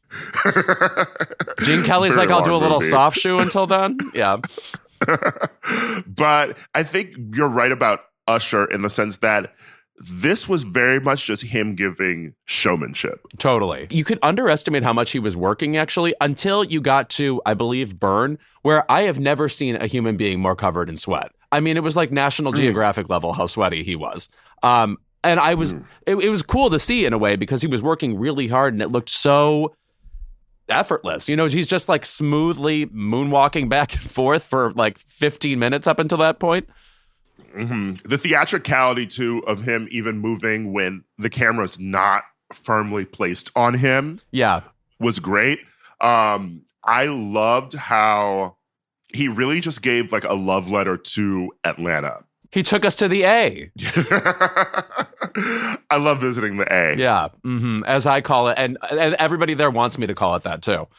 [SPEAKER 5] Gene Kelly's
[SPEAKER 4] Very
[SPEAKER 5] like, I'll do a little
[SPEAKER 4] movie.
[SPEAKER 5] soft shoe until then. Yeah.
[SPEAKER 4] But I think you're right about Usher in the sense that this was very much just him giving showmanship.
[SPEAKER 5] Totally. You could underestimate how much he was working, actually, until you got to, I believe, Burn, where I have never seen a human being more covered in sweat. I mean, it was like National mm. Geographic level how sweaty he was. Um, and I was, mm. it, it was cool to see in a way because he was working really hard and it looked so effortless. You know, he's just like smoothly moonwalking back and forth for like fifteen minutes up until that point.
[SPEAKER 4] Mm-hmm. The theatricality, too, of him even moving when the camera's not firmly placed on him
[SPEAKER 5] yeah,
[SPEAKER 4] was great. Um, I loved how he really just gave like a love letter to Atlanta.
[SPEAKER 5] He took us to the A.
[SPEAKER 4] I love visiting the A.
[SPEAKER 5] Yeah, mm-hmm, as I call it. And, and everybody there wants me to call it that, too.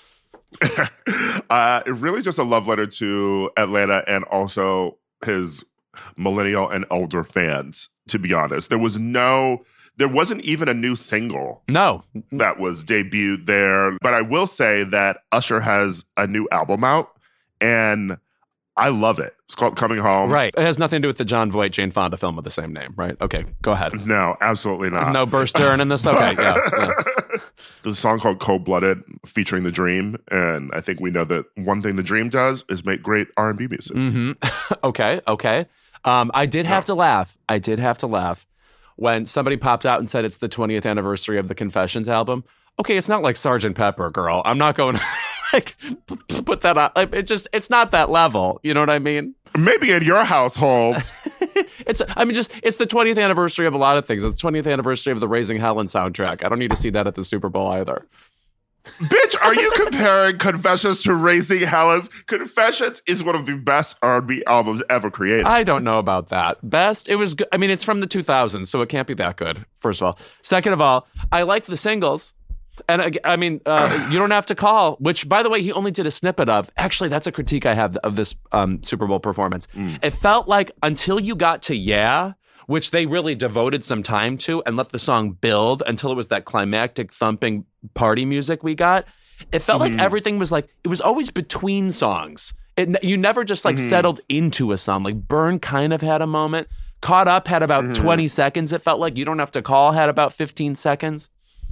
[SPEAKER 4] uh, really just a love letter to Atlanta and also his millennial and older fans, to be honest. There was no, there wasn't even a new single.
[SPEAKER 5] No.
[SPEAKER 4] That was debuted there. But I will say that Usher has a new album out and I love it. It's called Coming Home.
[SPEAKER 5] Right. It has nothing to do with the John Voight, Jane Fonda film of the same name, right? Okay, go ahead.
[SPEAKER 4] No, absolutely not.
[SPEAKER 5] No Burr Stern in this? Okay, yeah. yeah.
[SPEAKER 4] There's a song called Cold Blooded featuring The Dream. And I think we know that one thing The Dream does is make great R and B music.
[SPEAKER 5] Mm-hmm. okay, okay. Um, I did have no. to laugh. I did have to laugh when somebody popped out and said it's the twentieth anniversary of the Confessions album. Okay, it's not like Sergeant Pepper, girl. I'm not going to like put that out. Like, it just, it's not that level. You know what I mean?
[SPEAKER 4] Maybe in your household.
[SPEAKER 5] It's, I mean, just, it's the twentieth anniversary of a lot of things. It's the twentieth anniversary of the Raising Helen soundtrack. I don't need to see that at the Super Bowl either.
[SPEAKER 4] Bitch, are you comparing Confessions to Raising Helen's? Confessions is one of the best R and B albums ever created.
[SPEAKER 5] I don't know about that. Best? It was good. I mean, it's from the two thousands, so it can't be that good, first of all. Second of all, I like the singles. And I mean, uh, You Don't Have to Call, which, by the way, he only did a snippet of. Actually, that's a critique I have of this um, Super Bowl performance. Mm. It felt like until you got to Yeah, which they really devoted some time to and let the song build until it was that climactic thumping party music we got, it felt mm-hmm. like everything was like, it was always between songs. It, you never just like mm-hmm. settled into a song. Like Burn kind of had a moment. Caught Up had about mm-hmm. twenty seconds. It felt like You Don't Have to Call had about fifteen seconds.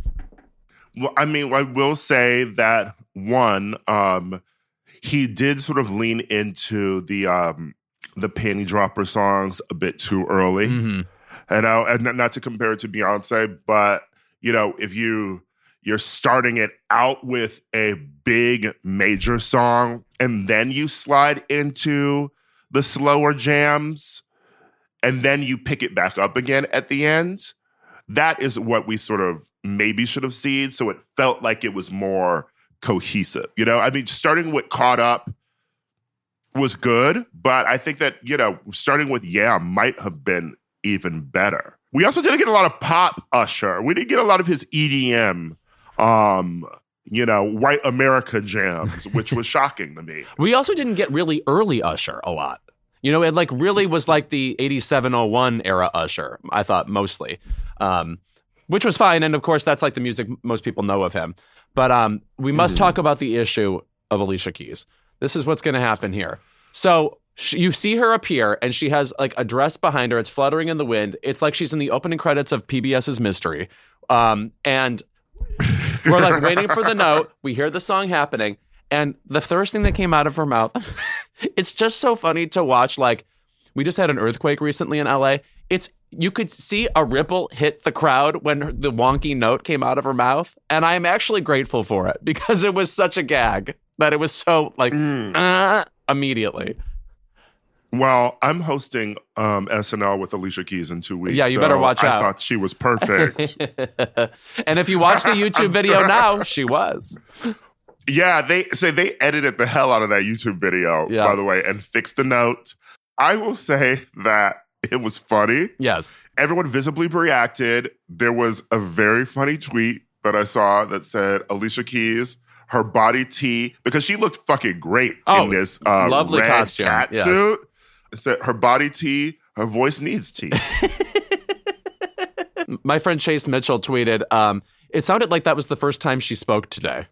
[SPEAKER 4] Well, I mean, I will say that one, um, he did sort of lean into the um, the panty dropper songs a bit too early. Mm-hmm. And, uh, and not to compare it to Beyonce, but you know, if you you're starting it out with a big major song and then you slide into the slower jams, and then you pick it back up again at the end. That is what we sort of maybe should have seen. So it felt like it was more cohesive. You know, I mean, starting with Caught Up was good, but I think that, you know, starting with Yeah might have been even better. We also didn't get a lot of pop Usher. We didn't get a lot of his E D M, um, you know, white America jams, which was shocking to me.
[SPEAKER 5] We also didn't get really early Usher a lot. You know, it like really was like the eighty-seven oh one era Usher, I thought, mostly, um, which was fine. And of course, that's like the music most people know of him. But um, we must mm-hmm. talk about the issue of Alicia Keys. This is what's going to happen here. So she, you see her appear, and she has like a dress behind her. It's fluttering in the wind. It's like she's in the opening credits of PBS's Mystery. Um, and we're like waiting for the note. We hear the song happening. And the first thing that came out of her mouth, it's just so funny to watch. Like, we just had an earthquake recently in L A. It's, you could see a ripple hit the crowd when her, the wonky note came out of her mouth. And I am actually grateful for it because it was such a gag that it was so like, mm. uh, immediately.
[SPEAKER 4] Well, I'm hosting um, S N L with Alicia Keys in two weeks.
[SPEAKER 5] Yeah, you
[SPEAKER 4] so
[SPEAKER 5] better watch
[SPEAKER 4] I
[SPEAKER 5] out.
[SPEAKER 4] I thought she was perfect.
[SPEAKER 5] And if you watch the YouTube video now, she was.
[SPEAKER 4] Yeah, they say they edited the hell out of that YouTube video, yeah. by the way, and fixed the note. I will say that it was funny.
[SPEAKER 5] Yes.
[SPEAKER 4] Everyone visibly reacted. There was a very funny tweet that I saw that said, Alicia Keys, her body tee, because she looked fucking great
[SPEAKER 5] oh,
[SPEAKER 4] in this uh,
[SPEAKER 5] lovely
[SPEAKER 4] red
[SPEAKER 5] costume.
[SPEAKER 4] cat
[SPEAKER 5] yes.
[SPEAKER 4] suit. It said, her body tee, her voice needs tea.
[SPEAKER 5] My friend Chase Mitchell tweeted, um, it sounded like that was the first time she spoke today.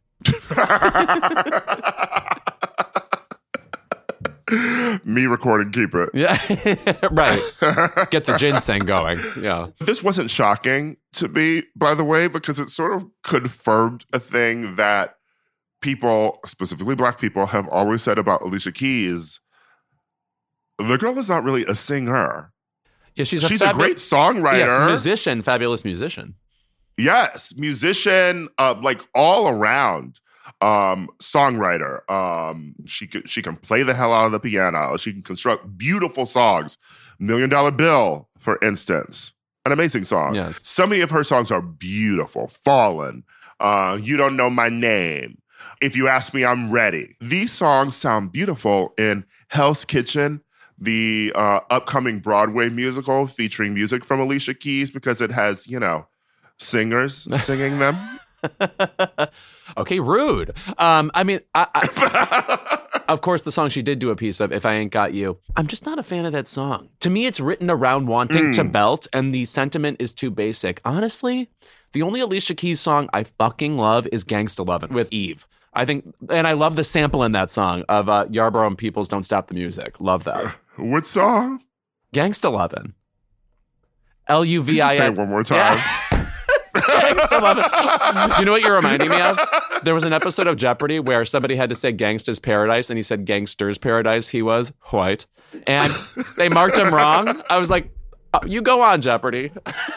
[SPEAKER 4] Me recording, keep it.
[SPEAKER 5] Yeah, right. Get the ginseng going. Yeah.
[SPEAKER 4] This wasn't shocking to me, by the way, because it sort of confirmed a thing that people, specifically Black people, have always said about Alicia Keys. The girl is not really a singer.
[SPEAKER 5] Yeah, she's a,
[SPEAKER 4] she's
[SPEAKER 5] fabu-
[SPEAKER 4] a great songwriter.
[SPEAKER 5] Yes, musician, fabulous musician.
[SPEAKER 4] Yes, musician, uh, like all around um, songwriter. Um, she can she can play the hell out of the piano. She can construct beautiful songs. Million Dollar Bill, for instance, an amazing song.
[SPEAKER 5] Yes,
[SPEAKER 4] so many of her songs are beautiful. Fallen, uh, You Don't Know My Name. If You Ask Me, I'm Ready. These songs sound beautiful in Hell's Kitchen, the uh, upcoming Broadway musical featuring music from Alicia Keys, because it has, you know, singers singing them.
[SPEAKER 5] Okay, rude. Um, I mean, I, I, of course, the song she did do a piece of, If I Ain't Got You. I'm just not a fan of that song. To me, it's written around wanting mm. to belt, and the sentiment is too basic. Honestly, the only Alicia Keys song I fucking love is Gangsta Lovin' with Eve. I think, and I love the sample in that song of uh, Yarborough and Peoples' Don't Stop the Music. Love that.
[SPEAKER 4] What song?
[SPEAKER 5] Gangsta Lovin'. L U V I N.
[SPEAKER 4] Say it one more time.
[SPEAKER 5] Yeah. Gangsta Lovin'. You know what you're reminding me of? There was an episode of Jeopardy where somebody had to say Gangsta's Paradise, and he said Gangster's Paradise. He was white. And they marked him wrong. I was like, oh, you go on, Jeopardy.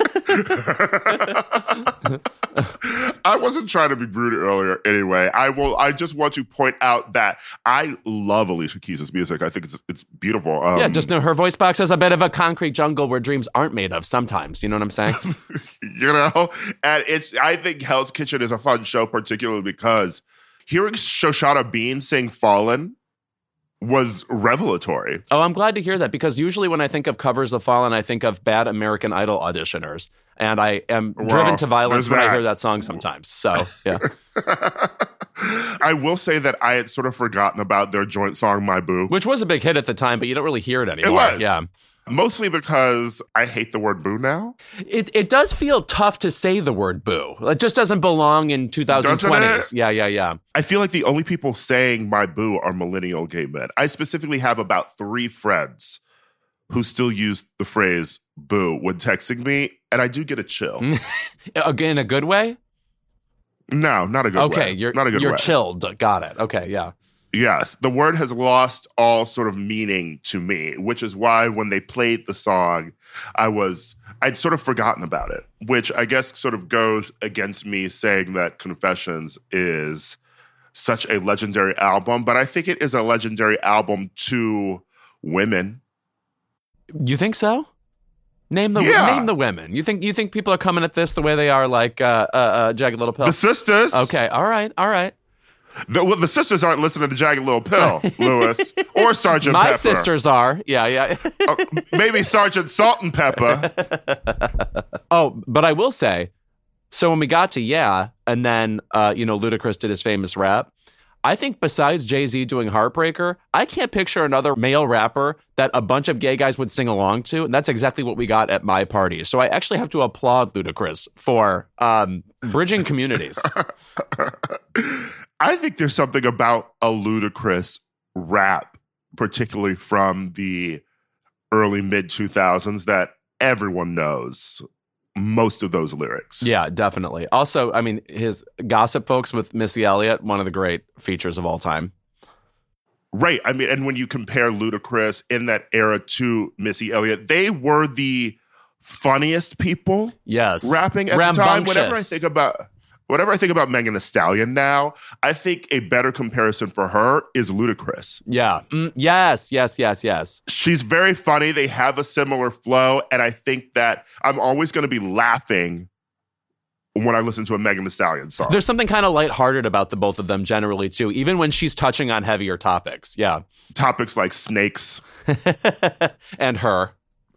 [SPEAKER 4] I wasn't trying to be rude earlier anyway. I will. I just want to point out that I love Alicia Keys' music. I think it's it's beautiful. Um,
[SPEAKER 5] yeah, just know her voice box has a bit of a concrete jungle where dreams aren't made of sometimes. You know what I'm saying?
[SPEAKER 4] You know? And it's, I think Hell's Kitchen is a fun show, particularly because hearing Shoshana Bean sing Fallen was revelatory.
[SPEAKER 5] Oh, I'm glad to hear that, because usually when I think of covers of Fallen, I think of bad American Idol auditioners. And I am well, driven to violence when that. I hear that song sometimes. So, yeah.
[SPEAKER 4] I will say that I had sort of forgotten about their joint song, My Boo.
[SPEAKER 5] Which was a big hit at the time, but you don't really hear it anymore.
[SPEAKER 4] It was.
[SPEAKER 5] Yeah.
[SPEAKER 4] Mostly because I hate the word boo now.
[SPEAKER 5] It it does feel tough to say the word boo. It just doesn't belong in twenty twenties. Yeah, yeah, yeah.
[SPEAKER 4] I feel like the only people saying my boo are millennial gay men. I specifically have about three friends who still use the phrase boo when texting me, and I do get a chill.
[SPEAKER 5] Again, a good way?
[SPEAKER 4] No, not a good
[SPEAKER 5] okay,
[SPEAKER 4] way.
[SPEAKER 5] Okay, you're,
[SPEAKER 4] not a good
[SPEAKER 5] you're
[SPEAKER 4] way.
[SPEAKER 5] chilled. Got it. Okay, yeah.
[SPEAKER 4] Yes, the word has lost all sort of meaning to me, which is why when they played the song, I was, I'd sort of forgotten about it, which I guess sort of goes against me saying that Confessions is such a legendary album, but I think it is a legendary album to women.
[SPEAKER 5] You think so? Name the
[SPEAKER 4] yeah.
[SPEAKER 5] name the women. You think you think people are coming at this the way they are, like uh, uh, uh, Jagged Little Pill?
[SPEAKER 4] The sisters.
[SPEAKER 5] Okay, all right, all right.
[SPEAKER 4] The, well, the sisters aren't listening to Jagged Little Pill, Lewis, or Sergeant
[SPEAKER 5] My
[SPEAKER 4] Pepper.
[SPEAKER 5] sisters are. Yeah, yeah.
[SPEAKER 4] uh, maybe Sergeant Salt and Pepper.
[SPEAKER 5] Oh, but I will say, so when we got to Yeah, and then, uh, you know, Ludacris did his famous rap, I think besides Jay-Z doing Heartbreaker, I can't picture another male rapper that a bunch of gay guys would sing along to, and that's exactly what we got at my party. So I actually have to applaud Ludacris for um, bridging communities.
[SPEAKER 4] I think there's something about a Ludacris rap, particularly from the early mid two thousands, that everyone knows most of those lyrics.
[SPEAKER 5] Yeah, definitely. Also, I mean, his Gossip Folks with Missy Elliott, one of the great features of all time.
[SPEAKER 4] Right. I mean, and when you compare Ludacris in that era to Missy Elliott, they were the funniest people
[SPEAKER 5] yes.
[SPEAKER 4] rapping at the time. Whenever I think about whenever I think about Megan Thee Stallion now, I think a better comparison for her is Ludacris.
[SPEAKER 5] Yeah. Mm, yes, yes, yes, yes.
[SPEAKER 4] She's very funny. They have a similar flow. And I think that I'm always going to be laughing when I listen to a Megan Thee Stallion song.
[SPEAKER 5] There's something kind of lighthearted about the both of them generally, too, even when she's touching on heavier topics. Yeah.
[SPEAKER 4] Topics like snakes.
[SPEAKER 5] And her.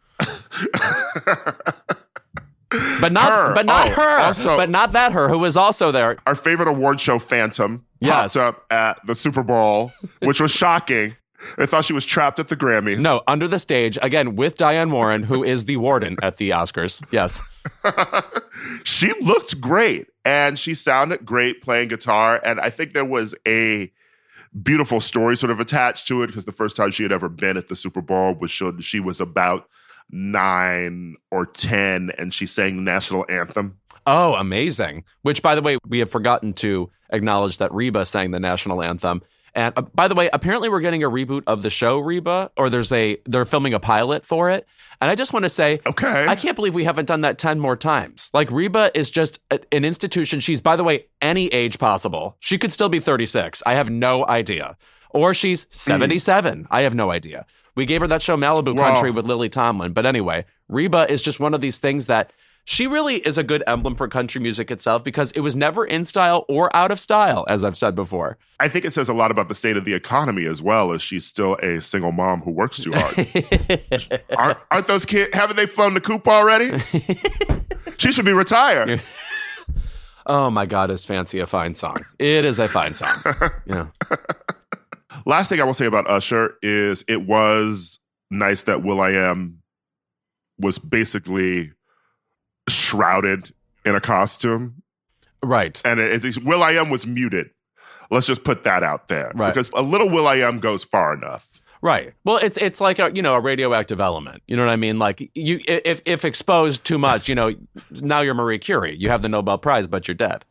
[SPEAKER 5] But not,
[SPEAKER 4] her.
[SPEAKER 5] but not
[SPEAKER 4] oh,
[SPEAKER 5] her.
[SPEAKER 4] Also,
[SPEAKER 5] but not that her who was also there.
[SPEAKER 4] Our favorite award show, Phantom,
[SPEAKER 5] yes.
[SPEAKER 4] popped up at the Super Bowl, which was shocking. I thought she was trapped at the Grammys.
[SPEAKER 5] No, under the stage again with Diane Warren, who is the warden at the Oscars. Yes,
[SPEAKER 4] she looked great and she sounded great playing guitar. And I think there was a beautiful story sort of attached to it because the first time she had ever been at the Super Bowl was when she was about nine or ten and she sang the national anthem.
[SPEAKER 5] Oh, amazing. Which, by the way, we have forgotten to acknowledge that Reba sang the national anthem. And uh, by the way, apparently we're getting a reboot of the show Reba, or there's a they're filming a pilot for it. And I just want to say,
[SPEAKER 4] okay,
[SPEAKER 5] I can't believe we haven't done that ten more times. Like, Reba is just a, an institution. She's, by the way, any age possible. She could still be thirty-six. I have no idea. Or she's seventy-seven. Mm. I have no idea. We gave her that show Malibu
[SPEAKER 4] wow.
[SPEAKER 5] Country with Lily Tomlin. But anyway, Reba is just one of these things that she really is a good emblem for country music itself because it was never in style or out of style, as I've said before.
[SPEAKER 4] I think it says a lot about the state of the economy as well, as she's still a single mom who works too hard. aren't, aren't those kids, haven't they flown the coop already? She should be retired.
[SPEAKER 5] Oh my God, is Fancy a fine song? It is a fine song. Yeah.
[SPEAKER 4] Last thing I will say about Usher is it was nice that will.i.am was basically shrouded in a costume.
[SPEAKER 5] Right.
[SPEAKER 4] And it, it, will.i.am was muted. Let's just put that out there.
[SPEAKER 5] Right.
[SPEAKER 4] Because a little will.i.am goes far enough.
[SPEAKER 5] Right. Well, it's it's like a, you know, a radioactive element. You know what I mean? Like, you if if exposed too much, you know, now you're Marie Curie. You have the Nobel Prize, but you're dead.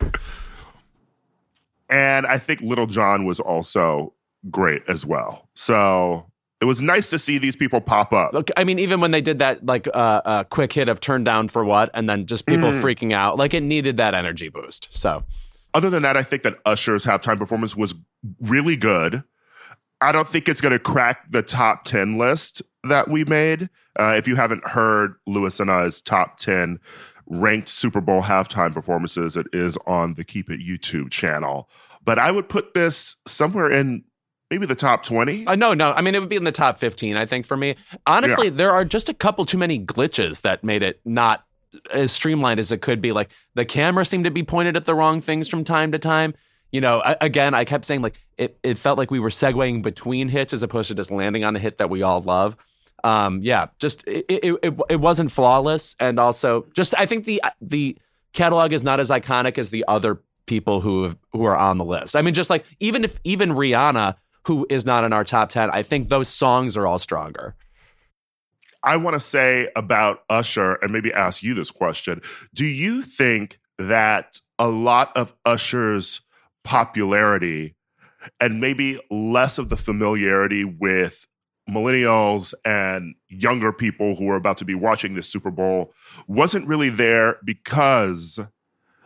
[SPEAKER 4] And I think Little John was also great as well. So it was nice to see these people pop up.
[SPEAKER 5] Look, I mean, even when they did that, like, uh, uh, quick hit of Turn Down for What, and then just people mm. freaking out, like, it needed that energy boost. So,
[SPEAKER 4] other than that, I think that Usher's halftime performance was really good. I don't think it's going to crack the top ten list that we made. Uh, if you haven't heard Lewis and I's top ten ranked Super Bowl halftime performances, it is on the Keep It YouTube channel. But I would put this somewhere in maybe the top twenty.
[SPEAKER 5] Uh, no, no. I mean, it would be in the top fifteen, I think, for me. Honestly,
[SPEAKER 4] yeah.
[SPEAKER 5] there are just a couple too many glitches that made it not as streamlined as it could be. Like, the camera seemed to be pointed at the wrong things from time to time. You know, I, again, I kept saying, like, it, it felt like we were segueing between hits as opposed to just landing on a hit that we all love. Um, yeah, just it, it, it, it wasn't flawless. And also, just I think the the catalog is not as iconic as the other people who have, who are on the list. I mean, just like, even if even Rihanna, who is not in our top ten, I think those songs are all stronger.
[SPEAKER 4] I want to say about Usher, and maybe ask you this question. Do you think that a lot of Usher's popularity and maybe less of the familiarity with millennials and younger people who are about to be watching this Super Bowl wasn't really there because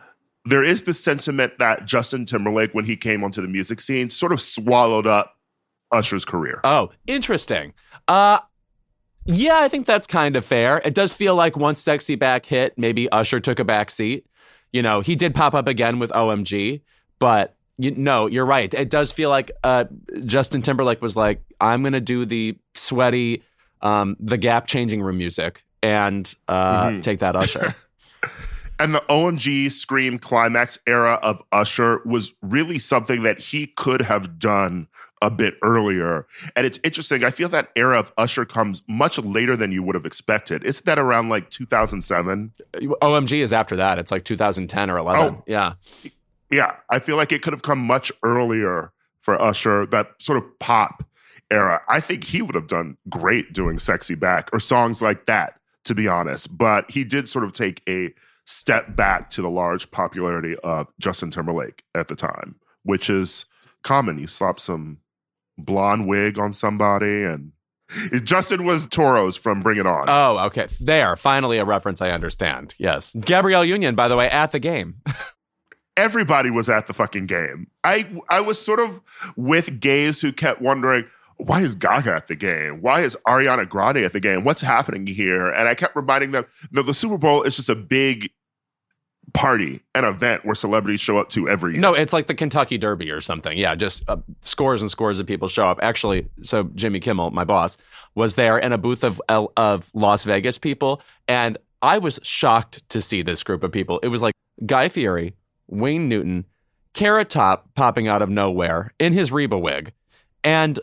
[SPEAKER 4] there is the sentiment that Justin Timberlake, when he came onto the music scene, sort of swallowed up Usher's career.
[SPEAKER 5] Oh, interesting. Uh, yeah, I think that's kind of fair. It does feel like once Sexy Back hit, maybe Usher took a back seat. You know, he did pop up again with O M G, but you, no, you're right. It does feel like uh, Justin Timberlake was like, I'm going to do the sweaty, um, the Gap changing room music and uh, mm-hmm. take that Usher.
[SPEAKER 4] And the O M G Scream climax era of Usher was really something that he could have done a bit earlier. And it's interesting. I feel that era of Usher comes much later than you would have expected. Isn't that around like two thousand seven?
[SPEAKER 5] O M G is after that. It's like two thousand ten or eleven. Oh, yeah.
[SPEAKER 4] Yeah. I feel like it could have come much earlier for Usher, that sort of pop era. I think he would have done great doing Sexy Back or songs like that, to be honest. But he did sort of take a step back to the large popularity of Justin Timberlake at the time, which is common. You slap some blonde wig on somebody, and Justin was Toros from Bring It On.
[SPEAKER 5] Oh, okay. There, finally a reference I understand. Yes. Gabrielle Union, by the way, at the game.
[SPEAKER 4] Everybody was at the fucking game. I I was sort of with gays who kept wondering, why is Gaga at the game? Why is Ariana Grande at the game? What's happening here? And I kept reminding them, no, the Super Bowl is just a big party, an event where celebrities show up to every year.
[SPEAKER 5] No, it's like the Kentucky Derby or something. Yeah, just uh, scores and scores of people show up. Actually, so Jimmy Kimmel, my boss, was there in a booth of of Las Vegas people, and I was shocked to see this group of people. It was like Guy Fieri, Wayne Newton, Carrot Top popping out of nowhere in his Reba wig. And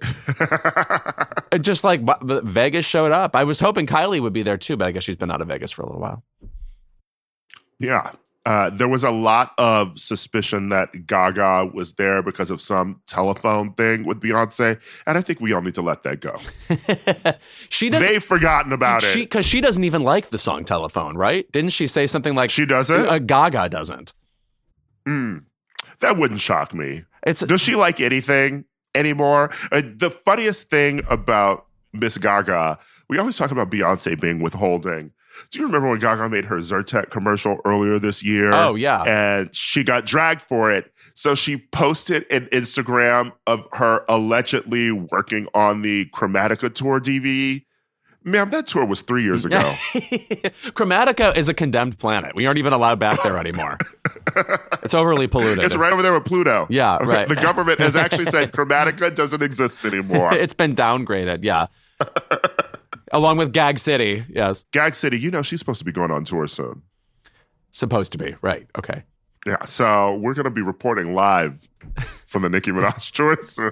[SPEAKER 5] just like Vegas showed up. I was hoping Kylie would be there too, but I guess she's been out of Vegas for a little while.
[SPEAKER 4] Yeah. Uh, there was a lot of suspicion that Gaga was there because of some telephone thing with Beyonce, and I think we all need to let that go.
[SPEAKER 5] she doesn't,
[SPEAKER 4] They've forgotten about
[SPEAKER 5] she,
[SPEAKER 4] it.
[SPEAKER 5] Because she doesn't even like the song Telephone, right? Didn't she say something like...
[SPEAKER 4] She doesn't?
[SPEAKER 5] Uh, Gaga doesn't.
[SPEAKER 4] Mm, that wouldn't shock me.
[SPEAKER 5] It's,
[SPEAKER 4] Does she like anything anymore? Uh, the funniest thing about Miss Gaga, we always talk about Beyonce being withholding. Do you remember when Gaga made her Zyrtec commercial earlier this year?
[SPEAKER 5] Oh, yeah.
[SPEAKER 4] And she got dragged for it. So she posted an Instagram of her allegedly working on the Chromatica tour D V D. Ma'am, that tour was three years ago.
[SPEAKER 5] Chromatica is a condemned planet. We aren't even allowed back there anymore. It's overly polluted.
[SPEAKER 4] It's right over there with Pluto.
[SPEAKER 5] Yeah, right.
[SPEAKER 4] The government has actually said Chromatica doesn't exist anymore.
[SPEAKER 5] It's been downgraded, yeah. Along with Gag City, yes.
[SPEAKER 4] Gag City, you know, she's supposed to be going on tour soon.
[SPEAKER 5] Supposed to be, right. Okay.
[SPEAKER 4] Yeah, so we're going to be reporting live from the Nicki Minaj tour soon.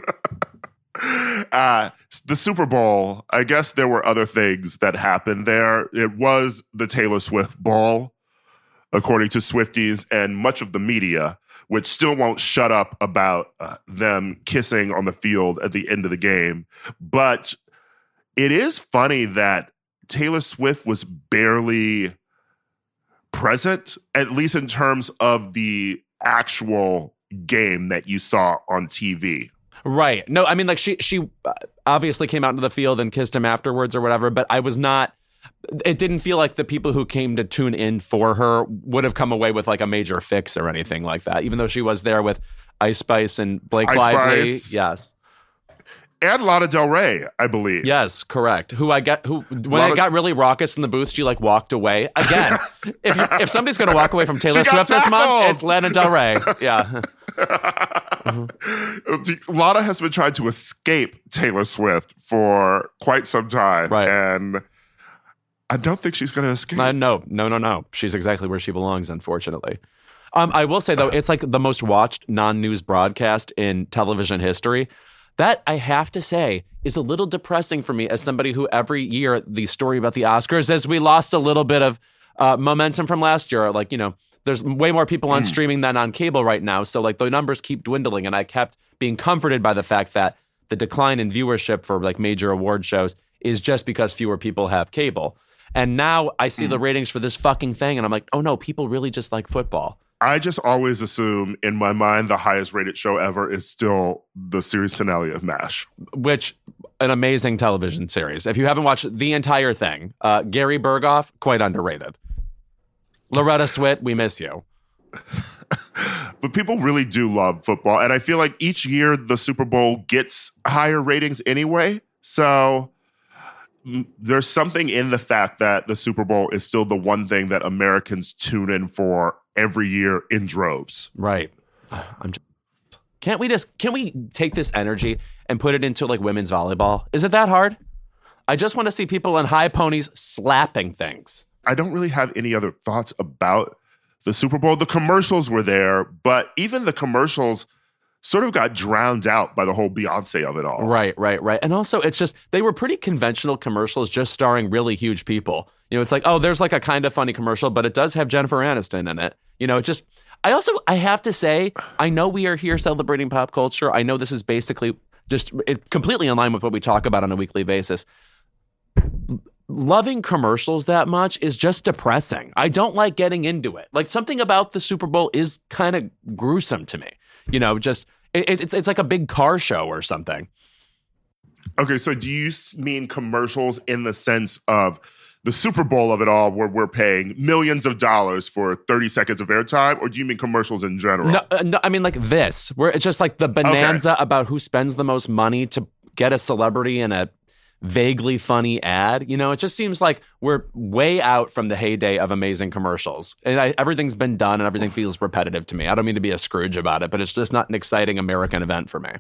[SPEAKER 4] uh, the Super Bowl, I guess there were other things that happened there. It was the Taylor Swift Bowl, according to Swifties and much of the media, which still won't shut up about uh, them kissing on the field at the end of the game. But it is funny that Taylor Swift was barely present, at least in terms of the actual game that you saw on T V.
[SPEAKER 5] Right. No, I mean, like she she obviously came out into the field and kissed him afterwards or whatever, but I was not, it didn't feel like the people who came to tune in for her would have come away with like a major fix or anything like that, even though she was there with Ice Spice and Blake
[SPEAKER 4] Ice
[SPEAKER 5] Lively.
[SPEAKER 4] Spice.
[SPEAKER 5] Yes.
[SPEAKER 4] And Lana Del Rey, I believe.
[SPEAKER 5] Yes, correct. Who I got, who when
[SPEAKER 4] Lana-
[SPEAKER 5] it got really raucous in the booth, she like walked away. Again, if you, if somebody's going to walk away from Taylor Swift this month, it's Lana Del Rey. Yeah.
[SPEAKER 4] mm-hmm. Lana has been trying to escape Taylor Swift for quite some time.
[SPEAKER 5] Right.
[SPEAKER 4] And I don't think she's going to escape.
[SPEAKER 5] Uh, no, no, no, no. She's exactly where she belongs, unfortunately. Um, I will say, though, it's like the most watched non-news broadcast in television history. That, I have to say, is a little depressing for me as somebody who every year, the story about the Oscars, as we lost a little bit of uh, momentum from last year. Like, you know, there's way more people on mm. streaming than on cable right now. So, like, the numbers keep dwindling. And I kept being comforted by the fact that the decline in viewership for, like, major award shows is just because fewer people have cable. And now I see mm. the ratings for this fucking thing, and I'm like, oh, no, people really just like football.
[SPEAKER 4] I just always assume in my mind the highest rated show ever is still the series finale of MASH.
[SPEAKER 5] Which, an amazing television series. If you haven't watched the entire thing, uh, Gary Berghoff, quite underrated. Loretta Swit, we miss you.
[SPEAKER 4] But people really do love football. And I feel like each year the Super Bowl gets higher ratings anyway. So mm, there's something in the fact that the Super Bowl is still the one thing that Americans tune in for every year in droves.
[SPEAKER 5] Right. I'm just, can't we just, can we take this energy and put it into like women's volleyball? Is it that hard? I just want to see people on high ponies slapping things.
[SPEAKER 4] I don't really have any other thoughts about the Super Bowl. The commercials were there, but even the commercials sort of got drowned out by the whole Beyonce of it all.
[SPEAKER 5] Right, right, right. And also, it's just, they were pretty conventional commercials just starring really huge people. You know, it's like, oh, there's like a kind of funny commercial, but it does have Jennifer Aniston in it. You know, it just, I also, I have to say, I know we are here celebrating pop culture. I know this is basically just it, completely in line with what we talk about on a weekly basis. Loving commercials that much is just depressing. I don't like getting into it. Like something about the Super Bowl is kind of gruesome to me. You know, just it, it's it's like a big car show or something.
[SPEAKER 4] Okay, so do you mean commercials in the sense of the Super Bowl of it all, where we're paying millions of dollars for thirty seconds of airtime, or do you mean commercials in general?
[SPEAKER 5] No, uh, no I mean like this, where it's just like the bonanza okay. about who spends the most money to get a celebrity in a vaguely funny ad. You know, it just seems like we're way out from the heyday of amazing commercials. And I, everything's been done and everything feels repetitive to me. I don't mean to be a Scrooge about it, but it's just not an exciting American event for me.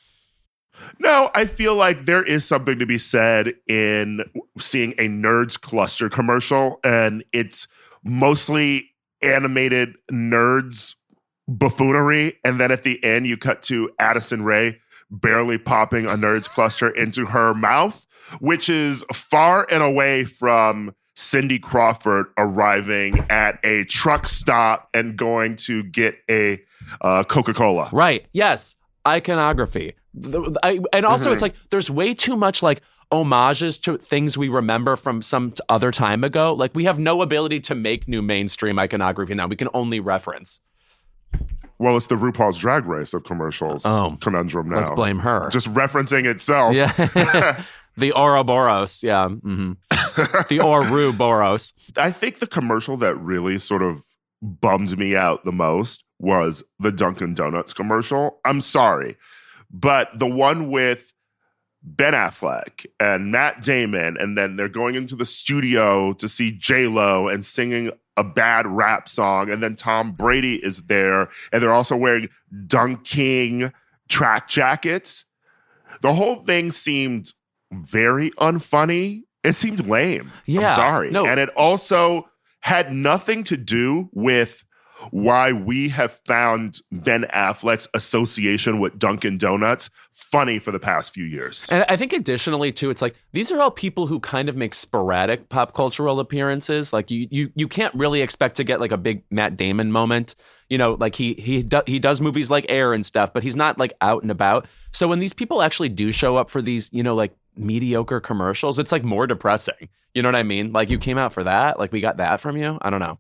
[SPEAKER 4] No, I feel like there is something to be said in seeing a Nerds Cluster commercial, and it's mostly animated nerds buffoonery. And then at the end, you cut to Addison Rae barely popping a Nerds Cluster into her mouth, which is far and away from Cindy Crawford arriving at a truck stop and going to get a uh, Coca-Cola.
[SPEAKER 5] Right. Yes. Iconography. The, I, and also mm-hmm. it's like there's way too much like homages to things we remember from some t- other time ago. Like we have no ability to make new mainstream iconography now. We can only reference.
[SPEAKER 4] Well, it's the RuPaul's Drag Race of commercials oh, conundrum now.
[SPEAKER 5] Let's blame her.
[SPEAKER 4] Just referencing itself.
[SPEAKER 5] Yeah. The Ouroboros. Yeah. Mm-hmm. The Ouroboros.
[SPEAKER 4] I think the commercial that really sort of bummed me out the most was the Dunkin' Donuts commercial. I'm sorry, but the one with Ben Affleck and Matt Damon, and then they're going into the studio to see J-Lo and singing a bad rap song, and then Tom Brady is there, and they're also wearing Dunking track jackets. The whole thing seemed very unfunny. It seemed lame.
[SPEAKER 5] Yeah,
[SPEAKER 4] I'm sorry.
[SPEAKER 5] No.
[SPEAKER 4] And it also had nothing to do with why we have found Ben Affleck's association with Dunkin' Donuts funny for the past few years.
[SPEAKER 5] And I think additionally, too, it's like these are all people who kind of make sporadic pop cultural appearances. Like you you you can't really expect to get like a big Matt Damon moment. You know, like he he do, he does movies like Air and stuff, but he's not like out and about. So when these people actually do show up for these, you know, like mediocre commercials, it's like more depressing. You know what I mean? Like you came out for that? Like we got that from you? I don't know.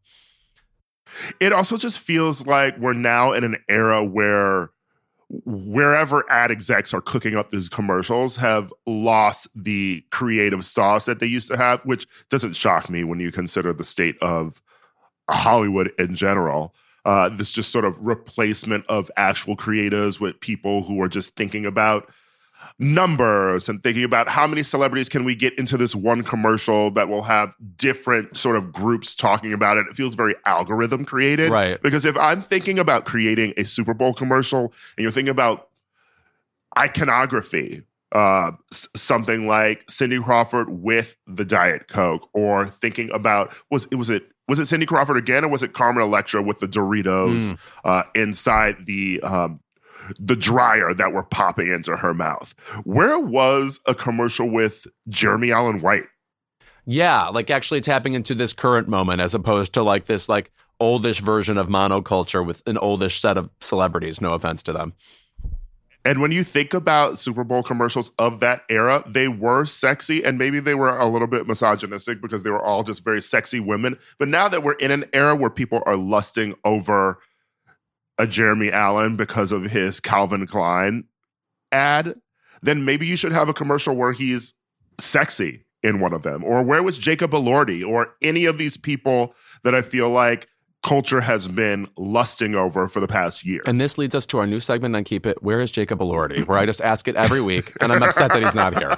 [SPEAKER 4] It also just feels like we're now in an era where wherever ad execs are cooking up these commercials have lost the creative sauce that they used to have, which doesn't shock me when you consider the state of Hollywood in general. Uh, this just sort of replacement of actual creatives with people who are just thinking about numbers and thinking about how many celebrities can we get into this one commercial that will have different sort of groups talking about it. It feels very algorithm created.
[SPEAKER 5] Right.
[SPEAKER 4] Because if I'm thinking about creating a Super Bowl commercial and you're thinking about iconography, uh, s- something like Cindy Crawford with the Diet Coke, or thinking about, was it, was it, was it Cindy Crawford again, or was it Carmen Electra with the Doritos mm. uh, inside the, um, the dryer that were popping into her mouth? Where was a commercial with Jeremy Allen White?
[SPEAKER 5] Yeah, like actually tapping into this current moment as opposed to like this like oldish version of monoculture with an oldish set of celebrities. No offense to them.
[SPEAKER 4] And when you think about Super Bowl commercials of that era, they were sexy, and maybe they were a little bit misogynistic because they were all just very sexy women. But now that we're in an era where people are lusting over a Jeremy Allen because of his Calvin Klein ad, then maybe you should have a commercial where he's sexy in one of them. Or where was Jacob Elordi, or any of these people that I feel like culture has been lusting over for the past year.
[SPEAKER 5] And this leads us to our new segment on Keep It, Where is Jacob Elordi? Where I just ask it every week, and I'm upset that he's not here.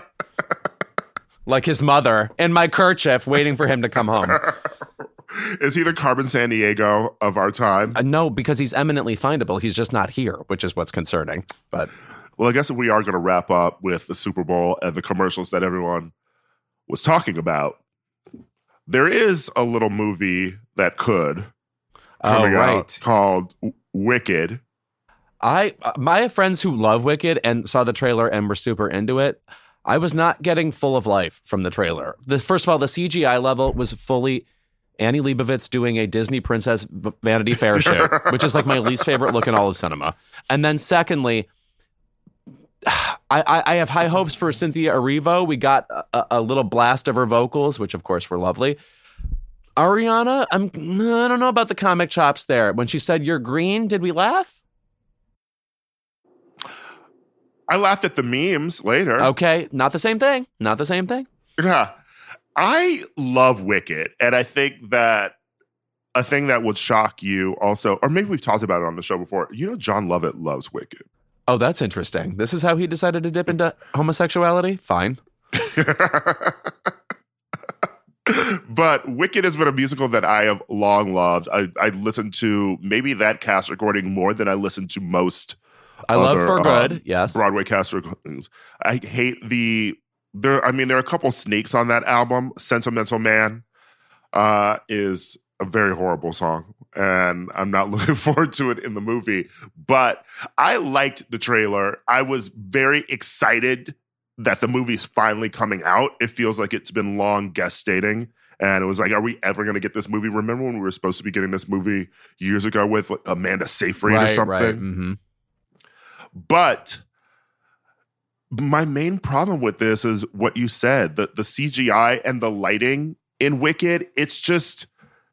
[SPEAKER 5] Like his mother in my kerchief waiting for him to come home.
[SPEAKER 4] Is he the Carmen Sandiego of our time?
[SPEAKER 5] Uh, no, because he's eminently findable. He's just not here, which is what's concerning. But
[SPEAKER 4] well, I guess we are going to wrap up with the Super Bowl and the commercials that everyone was talking about. There is a little movie that could coming
[SPEAKER 5] oh, right.
[SPEAKER 4] out called Wicked.
[SPEAKER 5] I my friends who love Wicked and saw the trailer and were super into it. I was not getting full of life from the trailer. The first of all, the C G I level was fully Annie Leibovitz doing a Disney Princess Vanity Fair shoot, which is like my least favorite look in all of cinema. And then secondly, I, I, I have high hopes for Cynthia Erivo. We got a, a little blast of her vocals, which of course were lovely. Ariana, I'm I don't know about the comic chops there. When she said "you're green," did we laugh?
[SPEAKER 4] I laughed at the memes later.
[SPEAKER 5] Okay, not the same thing. Not the same thing.
[SPEAKER 4] Yeah. I love Wicked, and I think that a thing that would shock you also, or maybe we've talked about it on the show before, you know John Lovett loves Wicked.
[SPEAKER 5] Oh, that's interesting. This is how he decided to dip into homosexuality? Fine.
[SPEAKER 4] But Wicked has been a musical that I have long loved. I, I listened to maybe that cast recording more than I listened to most
[SPEAKER 5] I love
[SPEAKER 4] other,
[SPEAKER 5] For Good,
[SPEAKER 4] um,
[SPEAKER 5] yes.
[SPEAKER 4] Broadway cast recordings. I hate the... There, I mean, there are a couple snakes on that album. Sentimental Man uh, is a very horrible song, and I'm not looking forward to it in the movie. But I liked the trailer. I was very excited that the movie's finally coming out. It feels like it's been long gestating, and it was like, are we ever going to get this movie? Remember when we were supposed to be getting this movie years ago with like, Amanda Seyfried
[SPEAKER 5] right,
[SPEAKER 4] or something?
[SPEAKER 5] Right. Mm-hmm.
[SPEAKER 4] But my main problem with this is what you said, the, the C G I and the lighting in Wicked. It's just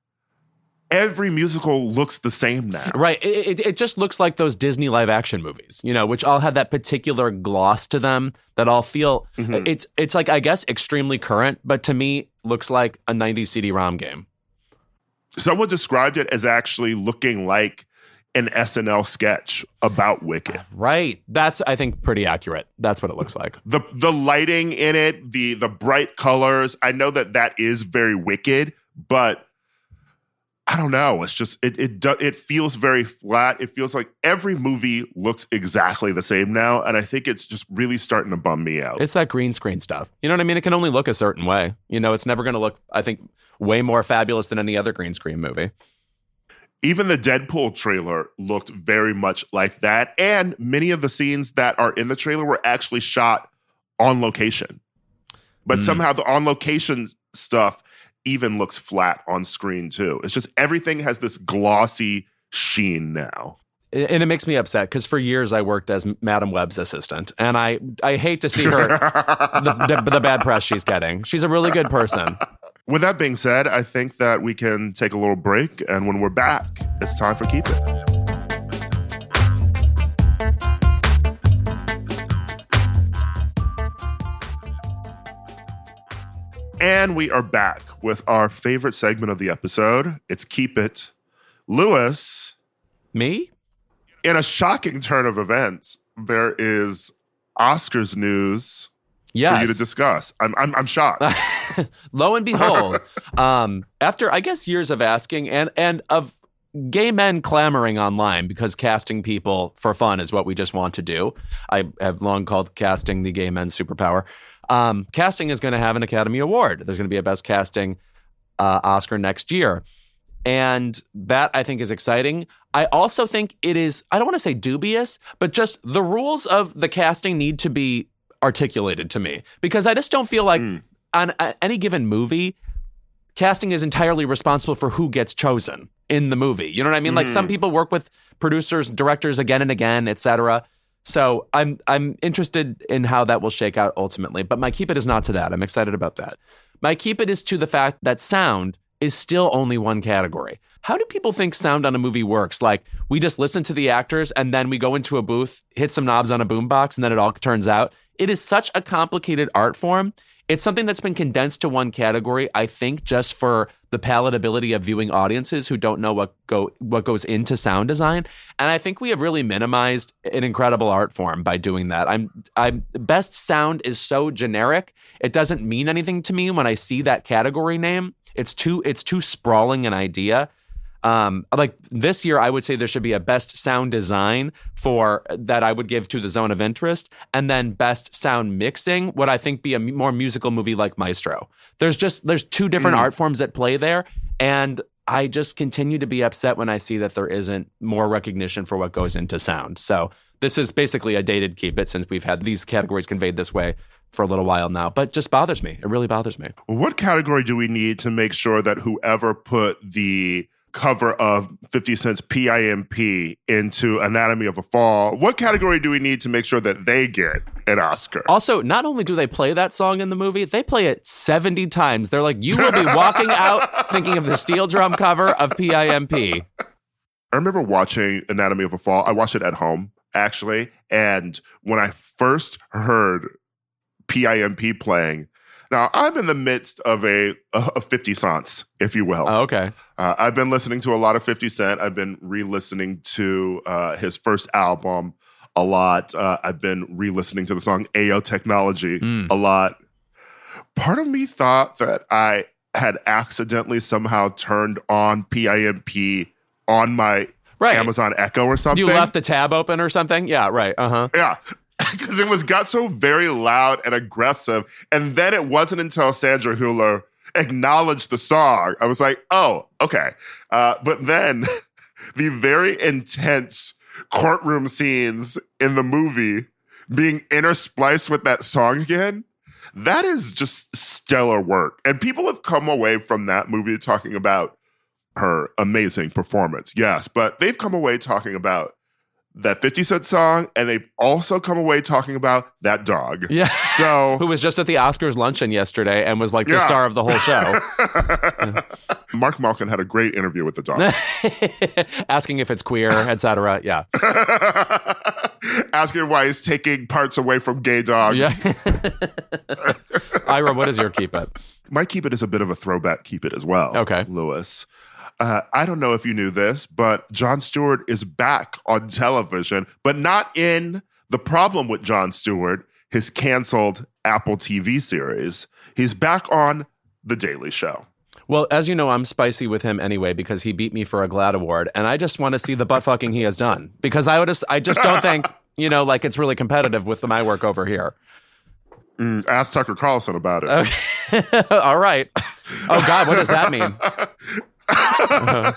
[SPEAKER 4] every musical looks the same now.
[SPEAKER 5] Right. It, it, it just looks like those Disney live action movies, you know, which all have that particular gloss to them that all feel, mm-hmm. it's it's like, I guess, extremely current, but to me looks like a nineties C D-ROM game.
[SPEAKER 4] Someone described it as actually looking like an S N L sketch about Wicked.
[SPEAKER 5] Right. That's, I think, pretty accurate. That's what it looks like.
[SPEAKER 4] The the lighting in it, the the bright colors. I know that that is very Wicked, but I don't know. It's just it it do, it feels very flat. It feels like every movie looks exactly the same now, and I think it's just really starting to bum me out.
[SPEAKER 5] It's that green screen stuff. You know what I mean? It can only look a certain way. You know, it's never going to look, I think, way more fabulous than any other green screen movie.
[SPEAKER 4] Even the Deadpool trailer looked very much like that. And many of the scenes that are in the trailer were actually shot on location. But mm. somehow the on location stuff even looks flat on screen too. It's just everything has this glossy sheen now.
[SPEAKER 5] And it makes me upset because for years I worked as Madam Web's assistant. And I, I hate to see her, the, the, the bad press she's getting. She's a really good person.
[SPEAKER 4] With that being said, I think that we can take a little break, and when we're back, it's time for Keep It. And we are back with our favorite segment of the episode. It's Keep It. Lewis.
[SPEAKER 5] Me?
[SPEAKER 4] In a shocking turn of events, there is Oscars news yes. for you to discuss. I'm I'm, I'm shocked.
[SPEAKER 5] Lo and behold, um, after I guess years of asking and and of gay men clamoring online because casting people for fun is what we just want to do. I have long called casting the gay men's superpower. Um, casting is going to have an Academy Award. There's going to be a Best Casting uh, Oscar next year. And that, I think, is exciting. I also think it is, I don't want to say dubious, but just the rules of the casting need to be articulated to me. Because I just don't feel like mm. on uh, any given movie, casting is entirely responsible for who gets chosen in the movie. You know what I mean? Mm. Like some people work with producers, directors again and again, et cetera. So I'm I'm interested in how that will shake out ultimately. But my keep it is not to that. I'm excited about that. My keep it is to the fact that sound is still only one category. How do people think sound on a movie works? Like we just listen to the actors and then we go into a booth, hit some knobs on a boombox, and then it all turns out. It is such a complicated art form. it's something that's been condensed to one category, I think, just for the palatability of viewing audiences who don't know what go what goes into sound design. And I think we have really minimized an incredible art form by doing that. I'm I'm best sound is so generic. It doesn't mean anything to me when I see that category name. It's too it's too sprawling an idea. Um, like this year, I would say there should be a best sound design for that I would give to the Zone of Interest, and then best sound mixing would I think be a more musical movie like Maestro. There's just there's two different mm. art forms at play there, and I just continue to be upset when I see that there isn't more recognition for what goes into sound. So this is basically a dated keep it since we've had these categories conveyed this way for a little while now, but just bothers me. It really bothers me.
[SPEAKER 4] What category do we need to make sure that whoever put the cover of fifty Cent's P I M P into Anatomy of a Fall, what category do we need to make sure that they get an Oscar?
[SPEAKER 5] Also, not only do they play that song in the movie, they play it seventy times. They're like, you will be walking out thinking of the steel drum cover of P I M P.
[SPEAKER 4] I remember watching Anatomy of a Fall. I watched it at home, actually. And when I first heard P I M P playing, now, I'm in the midst of a, a fifty Cents, if you will.
[SPEAKER 5] Oh, okay.
[SPEAKER 4] Uh, I've been listening to a lot of fifty Cent. I've been re-listening to uh, his first album a lot. Uh, I've been re-listening to the song Ayo Technology mm. a lot. Part of me thought that I had accidentally somehow turned on P I M P on my right. Amazon Echo or something.
[SPEAKER 5] You left the tab open or something? Yeah, right. Uh-huh.
[SPEAKER 4] Yeah. Because it was got so very loud and aggressive. And then it wasn't until Sandra Hüller acknowledged the song, I was like, oh, okay. Uh, but then the very intense courtroom scenes in the movie being interspliced with that song again, that is just stellar work. And people have come away from that movie talking about her amazing performance. Yes, but they've come away talking about that fifty Cent song, and they've also come away talking about that dog.
[SPEAKER 5] Yeah.
[SPEAKER 4] So
[SPEAKER 5] who was just at the Oscars luncheon yesterday and was like the yeah. star of the whole show.
[SPEAKER 4] yeah. Mark Malkin had a great interview with the dog.
[SPEAKER 5] Asking if it's queer, et cetera. Yeah.
[SPEAKER 4] Asking why he's taking parts away from gay dogs.
[SPEAKER 5] Yeah. Ira, what is your keep it?
[SPEAKER 4] My keep it is a bit of a throwback keep it as well.
[SPEAKER 5] Okay.
[SPEAKER 4] Lewis. Uh, I don't know if you knew this, but Jon Stewart is back on television, but not in The Problem with Jon Stewart, his canceled Apple T V series. He's back on The Daily Show.
[SPEAKER 5] Well, as you know, I'm spicy with him anyway because he beat me for a GLAAD award, and I just want to see the butt fucking he has done because I would just, I just don't think, you know, like it's really competitive with my work over here.
[SPEAKER 4] Mm, ask Tucker Carlson about it.
[SPEAKER 5] Okay. All right. Oh, God, what does that mean?
[SPEAKER 4] uh-huh.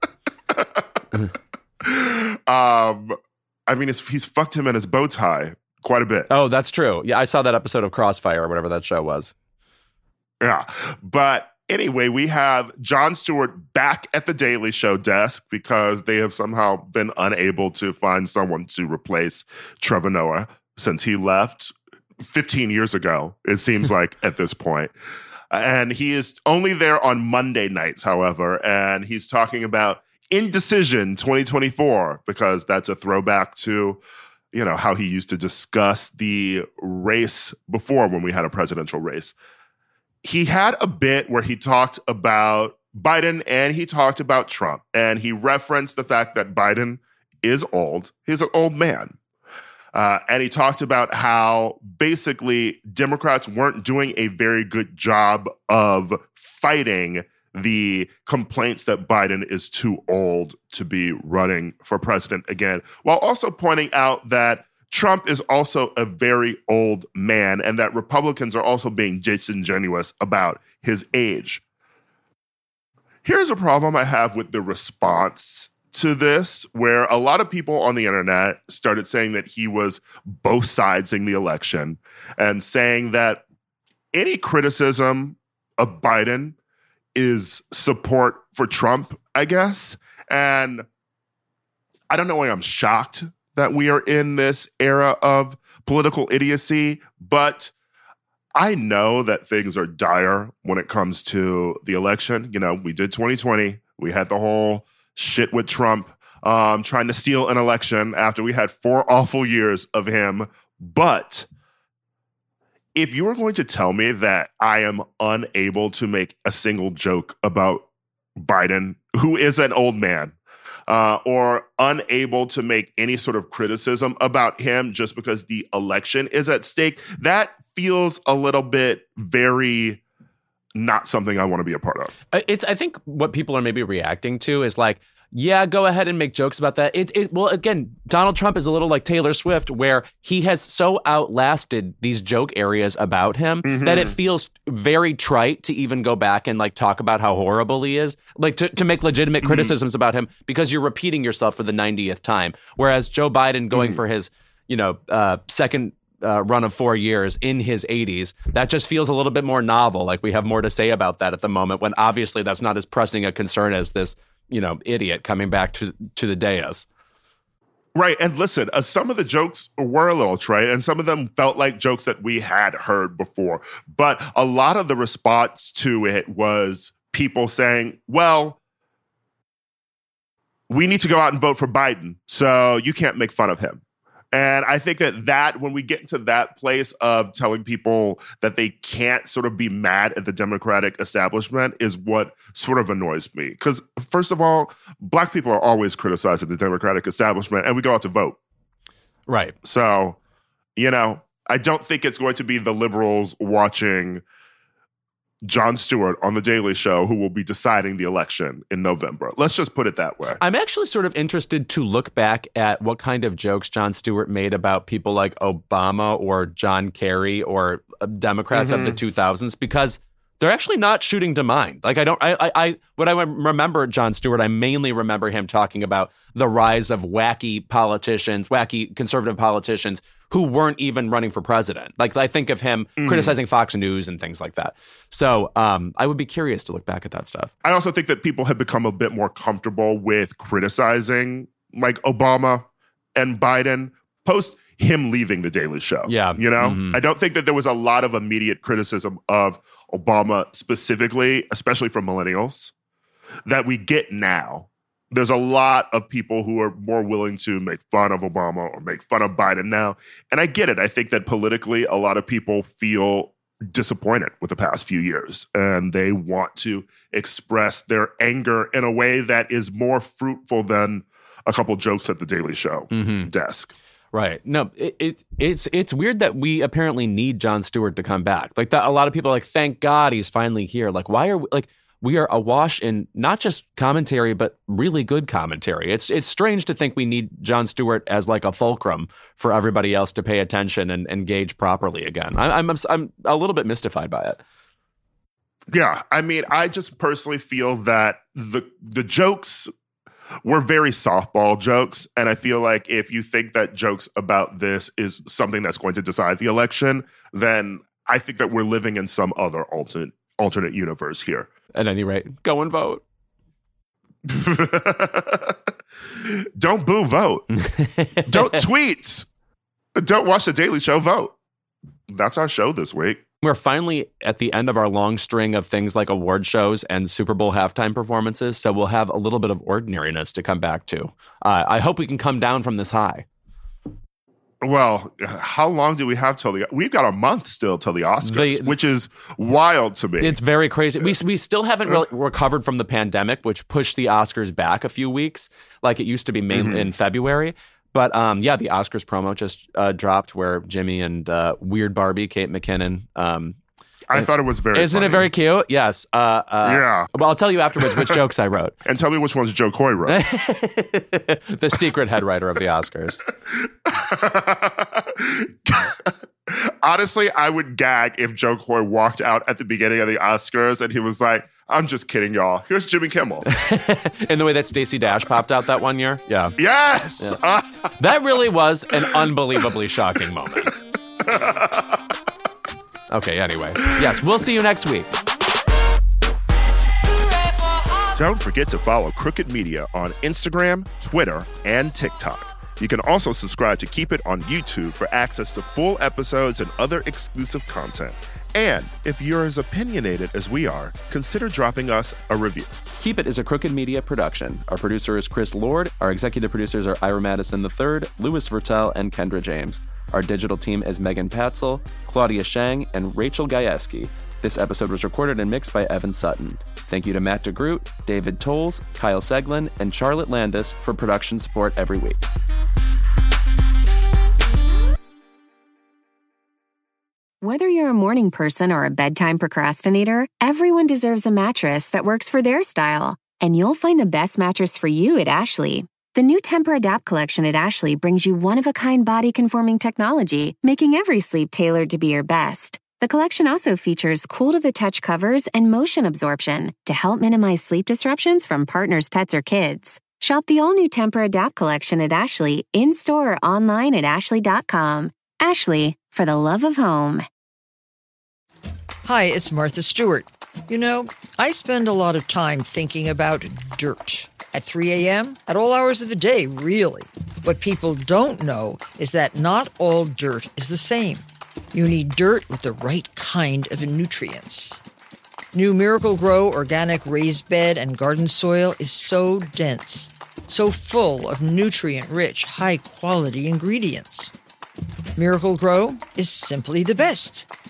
[SPEAKER 4] um, I mean, it's, he's fucked him in his bow tie quite a bit.
[SPEAKER 5] Oh, that's true. Yeah, I saw that episode of Crossfire or whatever that show was.
[SPEAKER 4] Yeah, but anyway, we have Jon Stewart back at the Daily Show desk because they have somehow been unable to find someone to replace Trevor Noah since he left fifteen years ago, it seems like at this point. And he is only there on Monday nights, however, and he's talking about Indecision twenty twenty-four because that's a throwback to, you know, how he used to discuss the race before when we had a presidential race. He had a bit where he talked about Biden and he talked about Trump, and he referenced the fact that Biden is old. He's an old man. Uh, and he talked about how basically Democrats weren't doing a very good job of fighting the complaints that Biden is too old to be running for president again, while also pointing out that Trump is also a very old man and that Republicans are also being disingenuous about his age. Here's a problem I have with the response to this, where a lot of people on the internet started saying that he was both sidesing the election and saying that any criticism of Biden is support for Trump, I guess. And I don't know why I'm shocked that we are in this era of political idiocy, but I know that things are dire when it comes to the election. You know, we did twenty twenty. We had the whole shit with Trump um, trying to steal an election after we had four awful years of him. But if you were going to tell me that I am unable to make a single joke about Biden, who is an old man, uh, or unable to make any sort of criticism about him just because the election is at stake, that feels a little bit very not something I want to be a part of.
[SPEAKER 5] It's, I think what people are maybe reacting to is like, yeah, go ahead and make jokes about that. It, it, well, again, Donald Trump is a little like Taylor Swift, where he has so outlasted these joke areas about him mm-hmm. that it feels very trite to even go back and like talk about how horrible he is, like to, to make legitimate mm-hmm. criticisms about him because you're repeating yourself for the ninetieth time. Whereas Joe Biden going mm-hmm. for his, you know, uh, second uh, run of four years in his eighties, that just feels a little bit more novel. Like we have more to say about that at the moment, when obviously that's not as pressing a concern as this, you know, idiot coming back to to the dais.
[SPEAKER 4] Right. And listen, uh, some of the jokes were a little trite, and some of them felt like jokes that we had heard before. But a lot of the response to it was people saying, well, we need to go out and vote for Biden, so you can't make fun of him. And I think that that when we get into that place of telling people that they can't sort of be mad at the Democratic establishment is what sort of annoys me. Because first of all, Black people are always criticizing the Democratic establishment, and we go out to vote.
[SPEAKER 5] Right.
[SPEAKER 4] So, you know, I don't think it's going to be the liberals watching Jon Stewart on The Daily Show who will be deciding the election in November. Let's just put it that way.
[SPEAKER 5] I'm actually sort of interested to look back at what kind of jokes Jon Stewart made about people like Obama or John Kerry or Democrats mm-hmm. of the two thousands, because they're actually not shooting to mind. Like I don't, I, I, I what I remember Jon Stewart, I mainly remember him talking about the rise of wacky politicians, wacky conservative politicians who weren't even running for president. Like I think of him mm. criticizing Fox News and things like that. So um, I would be curious to look back at that stuff.
[SPEAKER 4] I also think that people have become a bit more comfortable with criticizing like Obama and Biden post him leaving The Daily Show.
[SPEAKER 5] Yeah.
[SPEAKER 4] You know,
[SPEAKER 5] mm-hmm.
[SPEAKER 4] I don't think that there was a lot of immediate criticism of Obama specifically, especially from millennials, that we get now. There's a lot of people who are more willing to make fun of Obama or make fun of Biden now. And I get it. I think that politically, a lot of people feel disappointed with the past few years, and they want to express their anger in a way that is more fruitful than a couple jokes at The Daily Show
[SPEAKER 5] mm-hmm.
[SPEAKER 4] desk.
[SPEAKER 5] Right. No, it, it it's it's weird that we apparently need Jon Stewart to come back. Like that, a lot of people are like, thank God he's finally here. Like, why are we like? We are awash in not just commentary, but really good commentary. It's it's strange to think we need Jon Stewart as like a fulcrum for everybody else to pay attention and engage properly again. I'm I'm I'm a little bit mystified by it.
[SPEAKER 4] Yeah, I mean, I just personally feel that the the jokes were very softball jokes, and I feel like if you think that jokes about this is something that's going to decide the election, then I think that we're living in some other alternate alternate universe here.
[SPEAKER 5] At any rate, go and vote.
[SPEAKER 4] Don't boo, vote. Don't tweet. Don't watch The Daily Show, vote. That's our show this week.
[SPEAKER 5] We're finally at the end of our long string of things like award shows and Super Bowl halftime performances, so we'll have a little bit of ordinariness to come back to. Uh, I hope we can come down from this high.
[SPEAKER 4] Well, how long do we have till the... We've got a month still till the Oscars, the, which is wild to me.
[SPEAKER 5] It's very crazy. We we still haven't really recovered from the pandemic, which pushed the Oscars back a few weeks, like it used to be mainly mm-hmm. in February. But um, yeah, the Oscars promo just uh, dropped where Jimmy and uh, Weird Barbie, Kate McKinnon... Um,
[SPEAKER 4] I thought it was very
[SPEAKER 5] Isn't
[SPEAKER 4] funny.
[SPEAKER 5] it very cute? Yes. Uh, uh,
[SPEAKER 4] yeah.
[SPEAKER 5] Well, I'll tell you afterwards which jokes I wrote.
[SPEAKER 4] And tell me which ones Joe Coy wrote.
[SPEAKER 5] The secret head writer of the Oscars.
[SPEAKER 4] Honestly, I would gag if Joe Coy walked out at the beginning of the Oscars and he was like, I'm just kidding, y'all. Here's Jimmy Kimmel.
[SPEAKER 5] In the way that Stacey Dash popped out that one year? Yeah.
[SPEAKER 4] Yes!
[SPEAKER 5] Yeah. That really was an unbelievably shocking moment. Okay, anyway. Yes, we'll see you next week.
[SPEAKER 4] Don't forget to follow Crooked Media on Instagram, Twitter, and TikTok. You can also subscribe to Keep It on YouTube for access to full episodes and other exclusive content. And if you're as opinionated as we are, consider dropping us a review.
[SPEAKER 5] Keep It is a Crooked Media production. Our producer is Chris Lord. Our executive producers are Ira Madison the third, Louis Vertel, and Kendra James. Our digital team is Megan Patzel, Claudia Shang, and Rachel Gajewski. This episode was recorded and mixed by Evan Sutton. Thank you to Matt DeGroot, David Tolles, Kyle Seglin, and Charlotte Landis for production support every week.
[SPEAKER 6] Whether you're a morning person or a bedtime procrastinator, everyone deserves a mattress that works for their style. And you'll find the best mattress for you at Ashley. The new Tempur-Adapt collection at Ashley brings you one-of-a-kind body-conforming technology, making every sleep tailored to be your best. The collection also features cool-to-the-touch covers and motion absorption to help minimize sleep disruptions from partners, pets, or kids. Shop the all-new Tempur-Adapt collection at Ashley, in-store or online at ashley dot com. Ashley, for the love of home.
[SPEAKER 10] Hi, it's Martha Stewart. You know, I spend a lot of time thinking about dirt. At three a.m., at all hours of the day, really. What people don't know is that not all dirt is the same. You need dirt with the right kind of nutrients. New Miracle Grow organic raised bed and garden soil is so dense, so full of nutrient-rich, high-quality ingredients. Miracle Grow is simply the best.